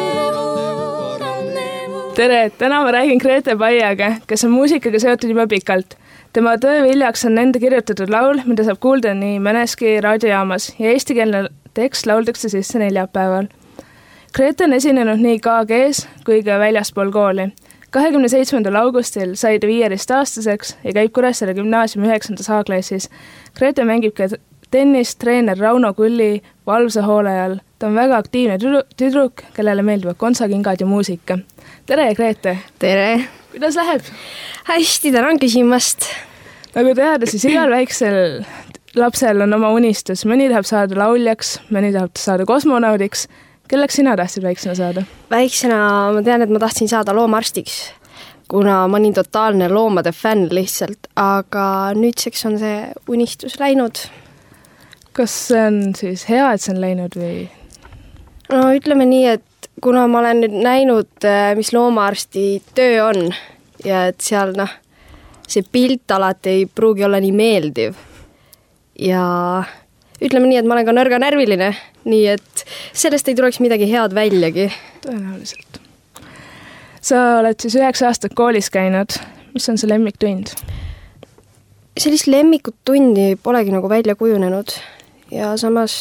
Tere, täna ma räägin Grete Paiaga, kes on muusikaga seotud juba pikalt. Tema töö viljaks on nende kirjutatud laul, mida saab kuulda nii mõneski raadiojaamas ja eestikeelne tekst lauldakse sisse neljapäeval. Grete on esinenud nii KG-s kui ka väljaspool kooli. 27. augustil sai ta 15-aastaseks ja käib Kuressaare gümnaasiumi 9. A-klassis. Grete mängib ka tennist treener Rauno Kulli valvsa hoole all. Ta on väga aktiivne tüdruk, kellele meeldivad kontsakingad ja muusika. Tere, Grete! Tere! Kuidas läheb? Hästi, tänan küsimast. Nagu teada, siis igal väiksel lapsel on oma unistus. Mõni tahab saada lauljaks, mõni tahab saada kosmonaudiks. Kelleks sina tahtsid väiksena saada? Väiksena ma tean, et ma tahtsin saada loomaarstiks, kuna ma olin totaalne loomade fänn lihtsalt, aga nüüdseks on see unistus läinud. Kas see on siis hea, et see on läinud või? No ütleme nii, et kuna ma olen nüüd näinud, mis loomaarsti töö on ja et seal see pilt alati ei pruugi olla nii meeldiv ja ütleme nii, et ma olen ka nõrga närviline, nii et sellest ei tuleks midagi head väljagi. Tõenäoliselt. Sa oled siis 9 aastat koolis käinud. Mis on see lemmiktund? Sellist lemmikut tundi polegi nagu välja kujunenud ja samas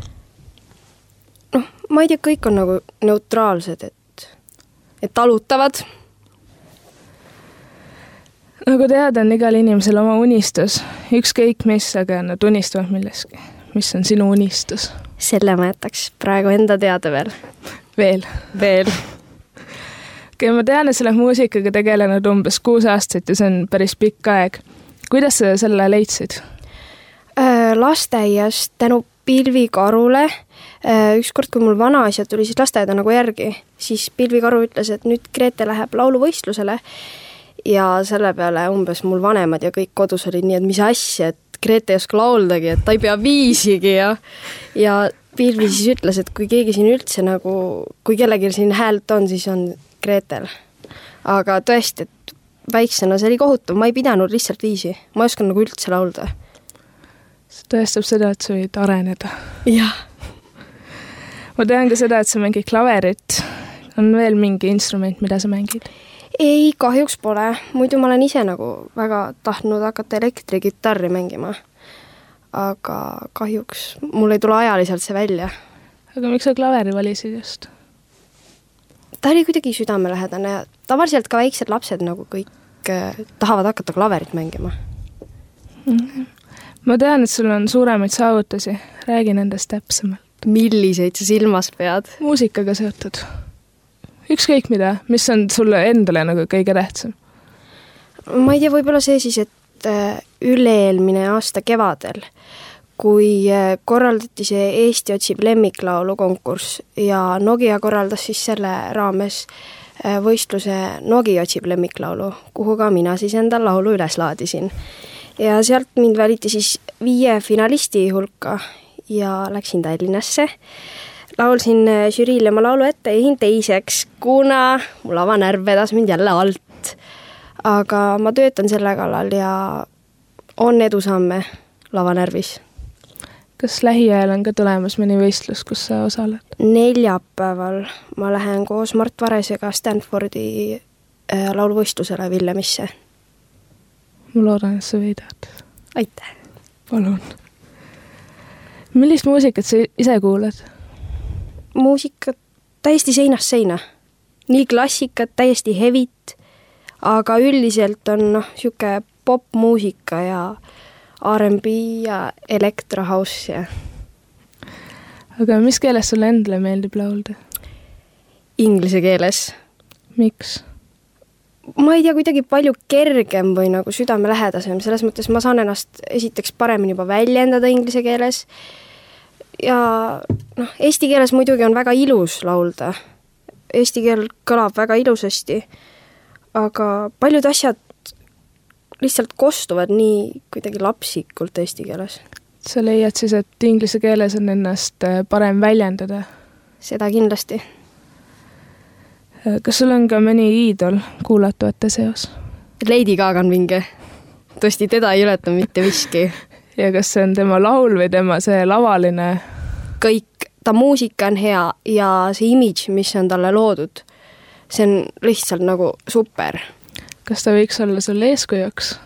ma ei tea, kõik on nagu neutraalsed, et talutavad. Nagu teada on igal inimesel oma unistus. Ükskõik mis, aga nad unistavad milleski. Mis on sinu unistus? Selle ma jätaks praegu enda teada veel. Veel. Okay, ma tean, et sa oled muusikaga tegelenud umbes 6 aastat ja see on päris pikk aeg. Kuidas sa selle leidsid? Lasteaias tänu Pilvikarule. Ükskord, kui mul vanaisa tuli siis lasteaeda nagu järgi, siis Pilvikaru ütles, et nüüd Grete läheb lauluvõistlusele ja selle peale umbes mul vanemad ja kõik kodus olid nii, et mis asja, et Grete ei oska lauldagi, et ta ei pea viisigi ja Pilvi siis ütles, et kui keegi siin üldse nagu, kui kellelgi siin häält on, siis on Gretel. Aga tõesti, et väiksena see oli kohutav, ma ei pidanud lihtsalt viisi, ma ei oskan nagu üldse laulda. See tõestab seda, et sa võid areneda. Jah. Ma tean ka seda, et sa mängid klaverit. On veel mingi instrument, mida sa mängid? Ei, kahjuks pole. Muidu ma olen ise nagu väga tahtnud hakata elektrigitarri mängima. Aga kahjuks mul ei tule ajaliselt see välja. Aga miks sa klaveri valisid just? Ta oli kuidagi südamelähedane ja tavaliselt ka väiksed lapsed nagu kõik tahavad hakata klaverit mängima. Ma tean, et sul on suuremaid saavutusi. Räägi nendest täpsemalt. Milliseid sa silmas pead? Muusikaga seotud. Ükskõik mida, mis on sulle endale nagu kõige tähtsam? Ma ei tea, võib-olla see siis, et üle-eelmine aasta kevadel, kui korraldati see Eesti otsib lemmiklaulu konkurss ja Nokia korraldas siis selle raames võistluse Nogi otsib lemmiklaulu, kuhu ka mina siis enda laulu üles laadisin. Ja sealt mind valiti siis 5 finalisti hulka ja läksin Tallinnasse. Laulsin žüriile oma laulu ette ja jäin teiseks, kuna mul avanärv vedas mind jälle alt. Aga ma töötan selle kallal ja on edusamme lavanärvis. Kas lähiajal on ka tulemas mõni võistlus, kus sa osaled? Neljapäeval ma lähen koos Mart Varesega Stanfordi lauluvõistlusele Villemisse. Ma loodan, et sa võidad. Aitäh. Palun. Millist muusikat sa ise kuuled? Muusikat täiesti seinast seina. Nii klassikat, täiesti hevit, aga üldiselt on siuke popmuusika ja R&B ja elektrohouse. Ja. Aga mis keeles sulle endale meeldib laulda? Inglise keeles. Miks? ma ei tea, kuidagi palju kergem või nagu südamelähedasem, selles mõttes ma saan ennast esiteks paremini juba väljendada inglise keeles ja eesti keeles muidugi on väga ilus laulda. Eesti keel kõlab väga ilusasti, aga paljud asjad lihtsalt kostuvad nii kuidagi lapsikult eesti keeles. Sa leiad siis, et inglise keeles on ennast parem väljendada? Seda kindlasti. Kas sul on ka mõni iidol kuulatavate seos? Lady Gaga on vinge. Tõesti, teda ei ületa mitte miski. Ja kas see on tema laul või tema see lavaline? Kõik, ta muusika on hea ja see image, mis on talle loodud, see on lihtsalt nagu super. Kas ta võiks olla sul eeskujuks?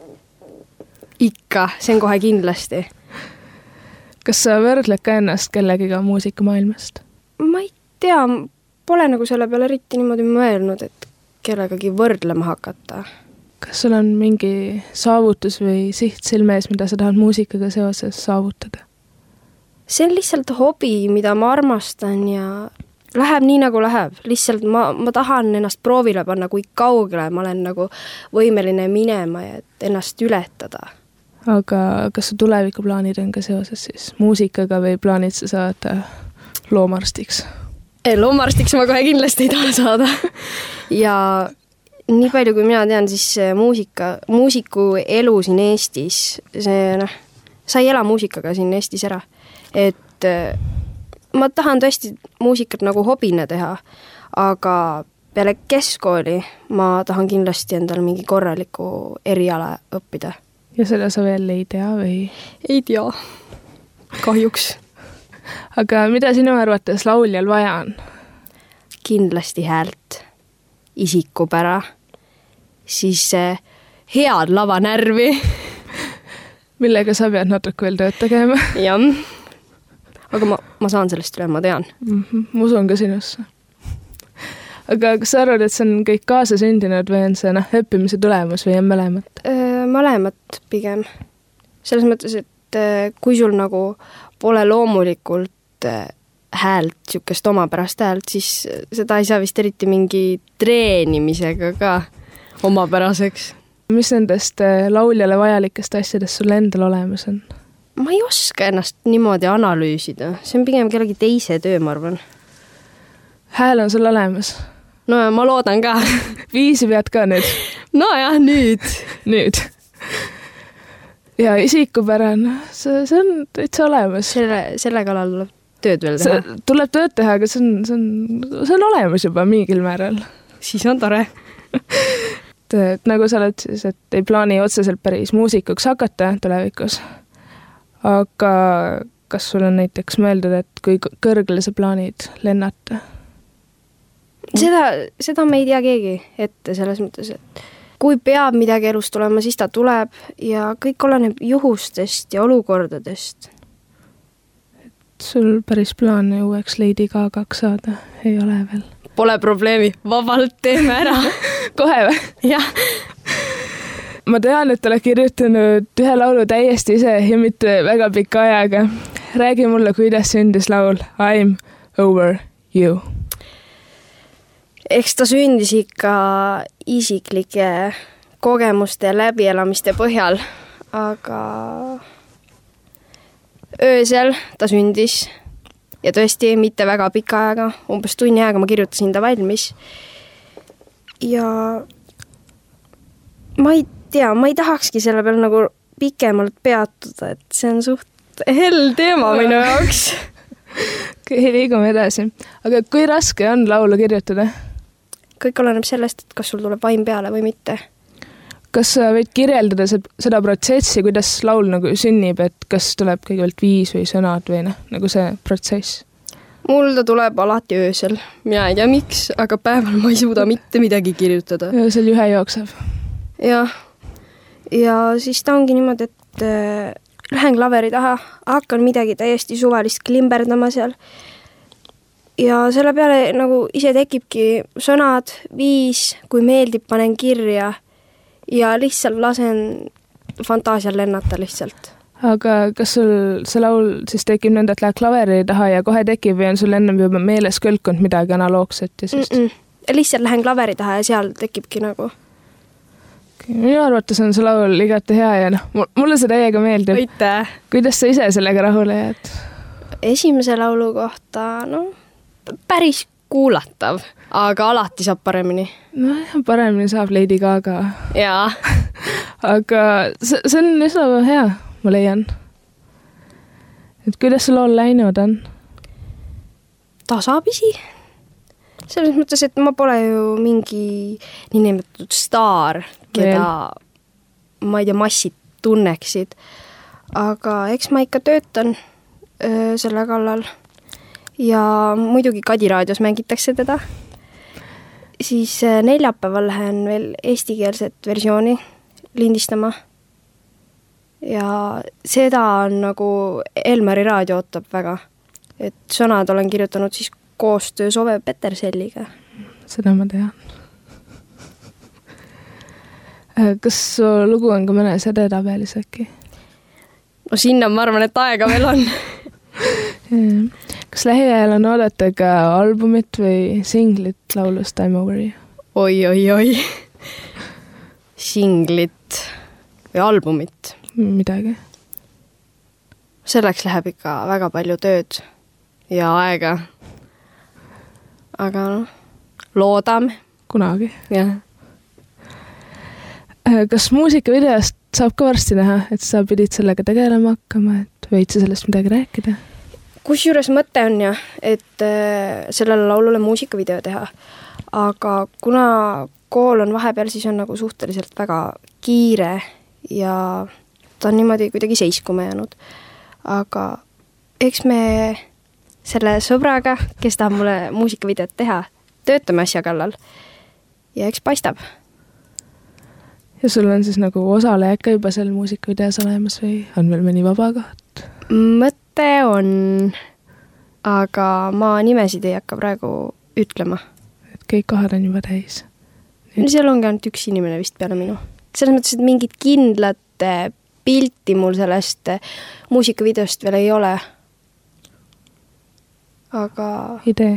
Ikka, see on kohe kindlasti. Kas sa võrdled ka ennast kellegiga muusikamaailmast? Ma ei tea, pole nagu selle peale eriti niimoodi mõelnud, et kellegagi võrdlema hakata. Kas sul on mingi saavutus või siht silme ees, mida sa tahad muusikaga seoses saavutada? See on lihtsalt hobi, mida ma armastan ja läheb nii nagu läheb. Lihtsalt ma tahan ennast proovile panna, kui kaugele ma olen nagu võimeline minema ja et ennast ületada. Aga kas su tulevikuplaanid on ka seoses siis muusikaga või plaanid sa saada loomarstiks? Loomarstiks ma kohe kindlasti ei taha saada. Ja nii palju, kui mina tean, siis muusiku elu siin Eestis, sa ei ela muusikaga siin Eestis ära. Et ma tahan tõesti muusikat nagu hobina teha, aga peale keskkooli ma tahan kindlasti endale mingi korraliku eriala õppida. Ja seda sa veel ei tea või? Ei tea, kahjuks. Aga mida sinu arvates lauljal vaja on? Kindlasti häält, isikupära, siis head lavanärvi. Millega sa pead natuke veel tööd tegema? Jah, aga ma saan sellest üle, ma tean. Ma usun ka sinusse. Aga kas sa arvad, et see on kõik kaasasündinud või on see õppimise tulemus või on mõlemat? Mõlemat pigem. Selles mõttes, et kui sul nagu pole loomulikult häält, siukest omapärast häält, siis seda ei saa vist eriti mingi treenimisega ka omapäraseks. Mis nendest lauljale vajalikest asjadest sul endal olemas on? Ma ei oska ennast niimoodi analüüsida. See on pigem kellegi teise töö, ma arvan. Hääl on sul olemas? No ja ma loodan ka. Viisi pead ka nüüd? No jah, nüüd. Nüüd. Ja isikupärane, see on täitsa olemas. Selle kallal tuleb tööd veel teha. Tuleb tööd teha, aga see on olemas juba mingil määral. Siis on tore. Et nagu sa oled siis, et ei plaani otseselt päris muusikuks hakata tulevikus. Aga kas sul on näiteks mõeldud, et kui kõrgele sa plaanid lennata? Seda me ei tea keegi ette selles mõttes, et kui peab midagi elus tulema, siis ta tuleb ja kõik oleneb juhustest ja olukordadest. Et sul päris plaan uueks Lady Gagaks saada ei ole veel? Pole probleemi, vabalt teeme ära. Kohe või? Jah. Ma tean, et oled kirjutanud ühe laulu täiesti ise ja mitte väga pika ajaga. Räägi mulle, kuidas sündis laul I'm Over You. Eks ta sündis ikka isiklike kogemuste ja läbielamiste põhjal, aga öösel ta sündis ja tõesti mitte väga pika ajaga, umbes tunni ajaga ma kirjutasin ta valmis. Ja ma ei tahakski selle peal nagu pikemalt peatuda, et see on suht hell teema minu jaoks. Liigume edasi. Aga kui raske on laulu kirjutada? Kõik oleneb sellest, et kas sul tuleb vaim peale või mitte. Kas sa võid kirjeldada seda protsessi, kuidas laul nagu sünnib, et kas tuleb kõigepealt viis või sõnad või nagu see protsess? Mul ta tuleb alati öösel. Mina ei tea miks, aga päeval ma ei suuda mitte midagi kirjutada. Öösel juhe jookseb? Jah. Ja siis ta ongi niimoodi, et lähen klaveri taha, hakkan midagi täiesti suvalist klimberdama seal. Ja selle peale nagu ise tekibki sõnad, viis, kui meeldib, panen kirja ja lihtsalt lasen fantaasial lennata lihtsalt. Aga kas sul see laul siis tekib nõnda, et lähed klaveri taha ja kohe tekib või on sul ennem juba meeles kõlkunud midagi analoogset? Ja siis... lihtsalt lähen klaveri taha ja seal tekibki nagu. Minu arvates on see laul igati hea ja mulle see täiega meeldib. Aitäh! Kuidas sa ise sellega rahule jääd? Esimese laulu kohta, päris kuulatav, aga alati saab paremini. Paremini saab Lady Gaga. Jaa. Aga see on üsna hea, ma leian. Et kuidas see lool läinud on? Tasapisi. Selles mõttes, et ma pole ju mingi niinimetatud staar, keda ma ei tea, massid tunneksid. Aga eks ma ikka töötan selle kallal. Ja muidugi Kadi raadios mängitakse teda. Siis neljapäeval lähen veel eestikeelset versiooni lindistama. Ja seda on nagu Elmari raadio ootab väga. Et sõnad olen kirjutanud siis koostöös Ove Peterselliga. Seda ma tean. Kas su lugu on ka mõnes edetabelis äkki? No sinna ma arvan, et aega veel on. Kas lähiajal on oodata ka albumit või singlit laulust Time Over You? Oi. Singlit või albumit? Midagi. Selleks läheb ikka väga palju tööd ja aega. Aga loodame. Kunagi. Jah. Kas muusikavideost saab ka varsti näha, et sa pidid sellega tegelema hakkama, et võid sa sellest midagi rääkida? Kusjuures mõte on jah, et sellele laulule muusikavideo teha. Aga kuna kool on vahepeal, siis on nagu suhteliselt väga kiire ja ta on niimoodi kuidagi seiskuma jäänud. Aga eks me selle sõbraga, kes tahab mulle muusikavideot teha, töötame asja kallal ja eks paistab. Ja sul on siis nagu osaleja ka juba seal muusikavideos olemas või on veel mõni vaba koht? Mõte on, aga ma nimesid ei hakka praegu ütlema. Et kõik kohad on juba täis? Seal ongi ainult üks inimene vist peale minu. Selles mõttes, et mingit kindlat pilti mul sellest muusikavideost veel ei ole. Aga idee?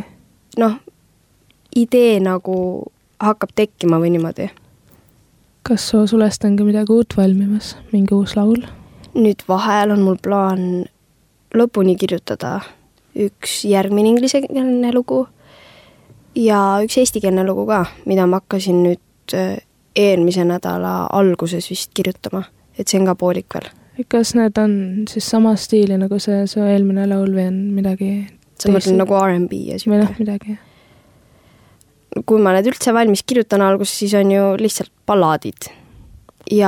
Idee nagu hakkab tekkima või niimoodi. Kas sulest on ka midagi uut valmimas? Mingi uus laul? Nüüd vahel on mul plaan lõpuni kirjutada üks järgmine inglisekeelne lugu ja üks eestikeelne lugu ka, mida ma hakkasin nüüd eelmise nädala alguses vist kirjutama, et see on ka poolik veel. Kas need on siis sama stiili nagu see eelmine laul või on midagi sa mõtlen nagu R&B ja või midagi? Kui ma need üldse valmis kirjutan alguses, siis on ju lihtsalt balladid. Ja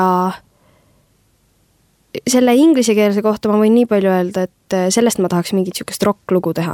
selle inglisekeelse kohta ma võin nii palju öelda, et sellest ma tahaks mingit sükest rock-lugu teha.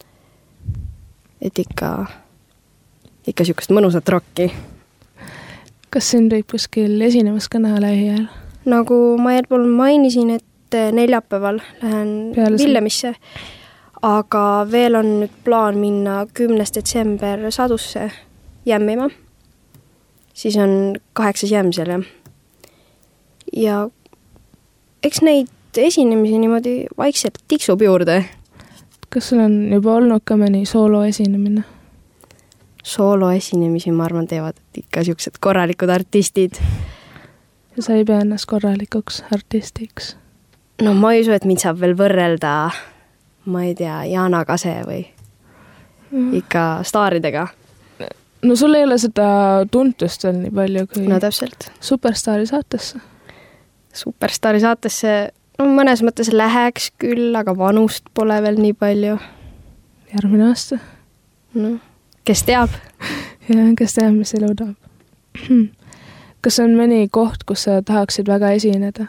Et ikka sükest mõnusat rocki. Kas sind võib kuskil esinemas ka näha lähiajal? Nagu ma eelpool mainisin, et neljapäeval lähen Villemisse. Aga veel on nüüd plaan minna 10. detsember Sadusse jämmima. Siis on 8. jämm seal, jah. Ja eks neid esinemisi niimoodi vaikselt tiksub juurde. Kas sul on juba olnud ka mõni soolo esinemine? Soolo esinemisi, ma arvan, teevad ikka siuksed korralikud artistid. Ja sa ei pea ennast korralikuks artistiks? No ma ei usu, et mind saab veel võrrelda ma ei tea, Jana Kase või ikka staaridega. No sul ei ole seda tuntust veel nii palju kui no täpselt. Superstaari saatesse. Superstaari saatesse mõnes mõttes läheks küll, aga vanust pole veel nii palju. Järgmine aasta. No, kes teab? Ja, kes teab, mis elu toob. Kas on mõni koht, kus sa tahaksid väga esineda?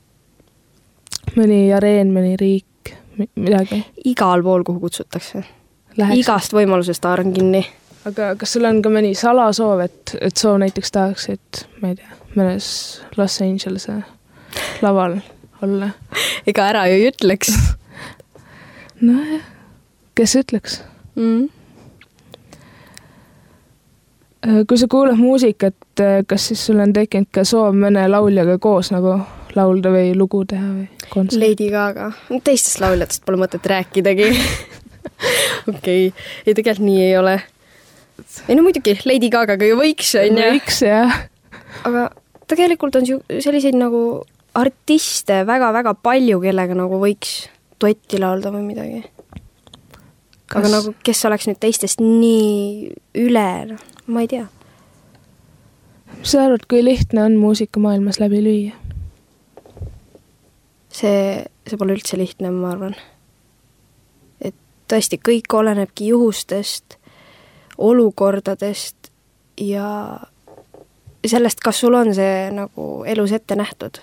Mõni areen, mõni riik? Midagi? Igal pool, kuhu kutsutakse. Läheks. Igast võimalusest haaran kinni. Aga kas sul on ka mõni salasoov, et soo näiteks tahaksid, ma ei tea, mõnes Los Angelese laval olla? Ega ära ju ei ütleks. No jah, kes ütleks? Kui sa kuulad muusikat, kas siis sul on tekkinud ka soov mõne lauljaga koos nagu laulda või lugu teha või kontsert? Lady Gaga. Teistest lauljatest pole mõtet rääkidagi. Okei. Ei, tegelikult nii ei ole. ei no muidugi, Lady Gagaga ju võiks, on ju. Võiks, jah. Aga tegelikult on selliseid nagu artiste väga-väga palju, kellega nagu võiks duetti laulda või midagi. Aga nagu, kes oleks nüüd teistest nii üle, ma ei tea. Mis sa arvad, kui lihtne on muusikamaailmas läbi lüüa? See pole üldse lihtne, ma arvan. Et tõesti, kõik olenebki juhustest, olukordadest ja sellest, kas sul on see nagu elus ette nähtud.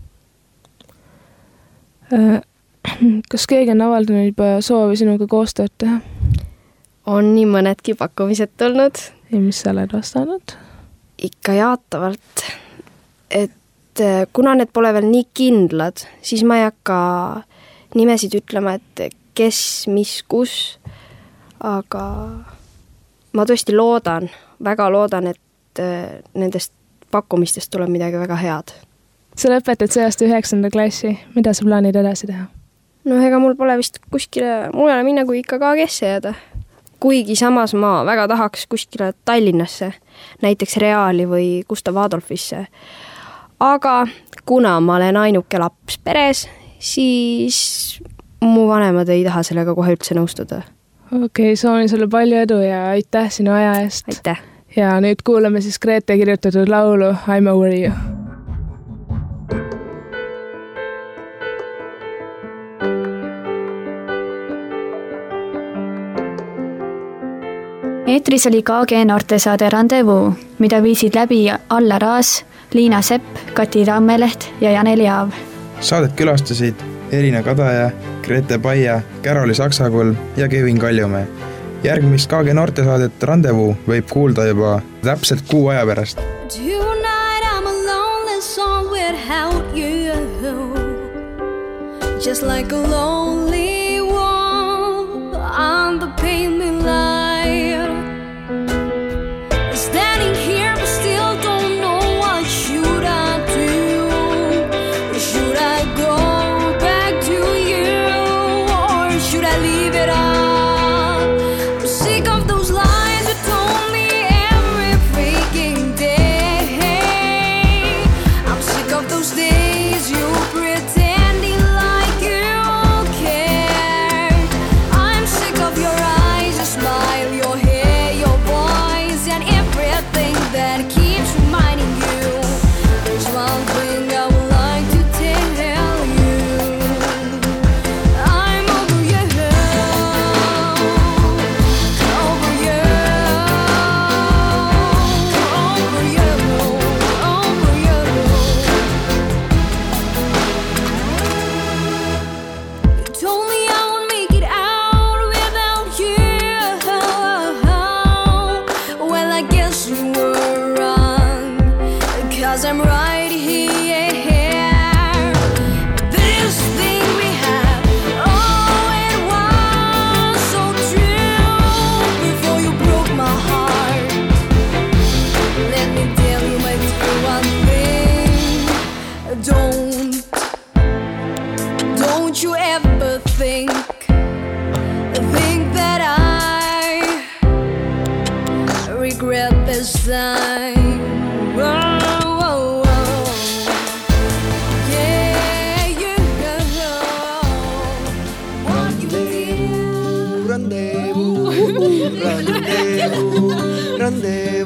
Kas keegi on avaldanud juba soovi sinuga koostööd teha? On nii mõnedki pakkumised tulnud. Ja mis sa oled vastanud? Ikka jaatavalt. Et kuna need pole veel nii kindlad, siis ma ei hakka nimesid ütlema, et kes, mis, kus. Aga ma tõesti loodan, väga loodan, et nendest pakkumistest tuleb midagi väga head. Sa lõpetad see aasta 9. klassi. Mida sa plaanid edasi teha? No ega mul pole vist kuskile mujale minna kui ikka KGS-e jääda. Kuigi samas ma väga tahaks kuskile Tallinnasse, näiteks Reali või Gustav Adolfisse. Aga kuna ma olen ainuke laps peres, siis mu vanemad ei taha sellega kohe üldse nõustuda. Okei, soovin sulle palju edu ja aitäh sinu aja eest. Aitäh. Ja nüüd kuulame siis Grete kirjutatud laulu I'm Over You. Eetris oli KG noortesaade Rendezvous, mida viisid läbi Alla Raas, Liina Sepp, Kati Tammeleht ja Janeli Aav. Saadet külastasid Elina Kadaja, Grete Paia, Käroli Saksakulm ja Kevin Kaljumäe. Järgmist KG noortesaadet Rendezvous võib kuulda juba täpselt 6 aja pärast. Tonight I'm a lonely song without you, just like a lonely one on the pavement light. Standing here but still don't know what should I do. Should I go back to you or should I leave it all? I'm sick of those lies you told me every freaking day. I'm sick of those days you pretending like you care. I'm sick of your eyes, your smile, your hair, your voice, and everything that keeps reminding you. There's one thing I would like to tell you. I'm over you, over you, over you, over you. You told me I won't make it out without you. Well, I guess you were wrong, 'cause I'm right here. This thing we had, oh, it was so true. Before you broke my heart, let me tell you my dear one thing. Don't you ever think that I regret this time. Oh, oh, oh. Yeah, yeah. What you did. Rendezvous, rendezvous, rendezvous.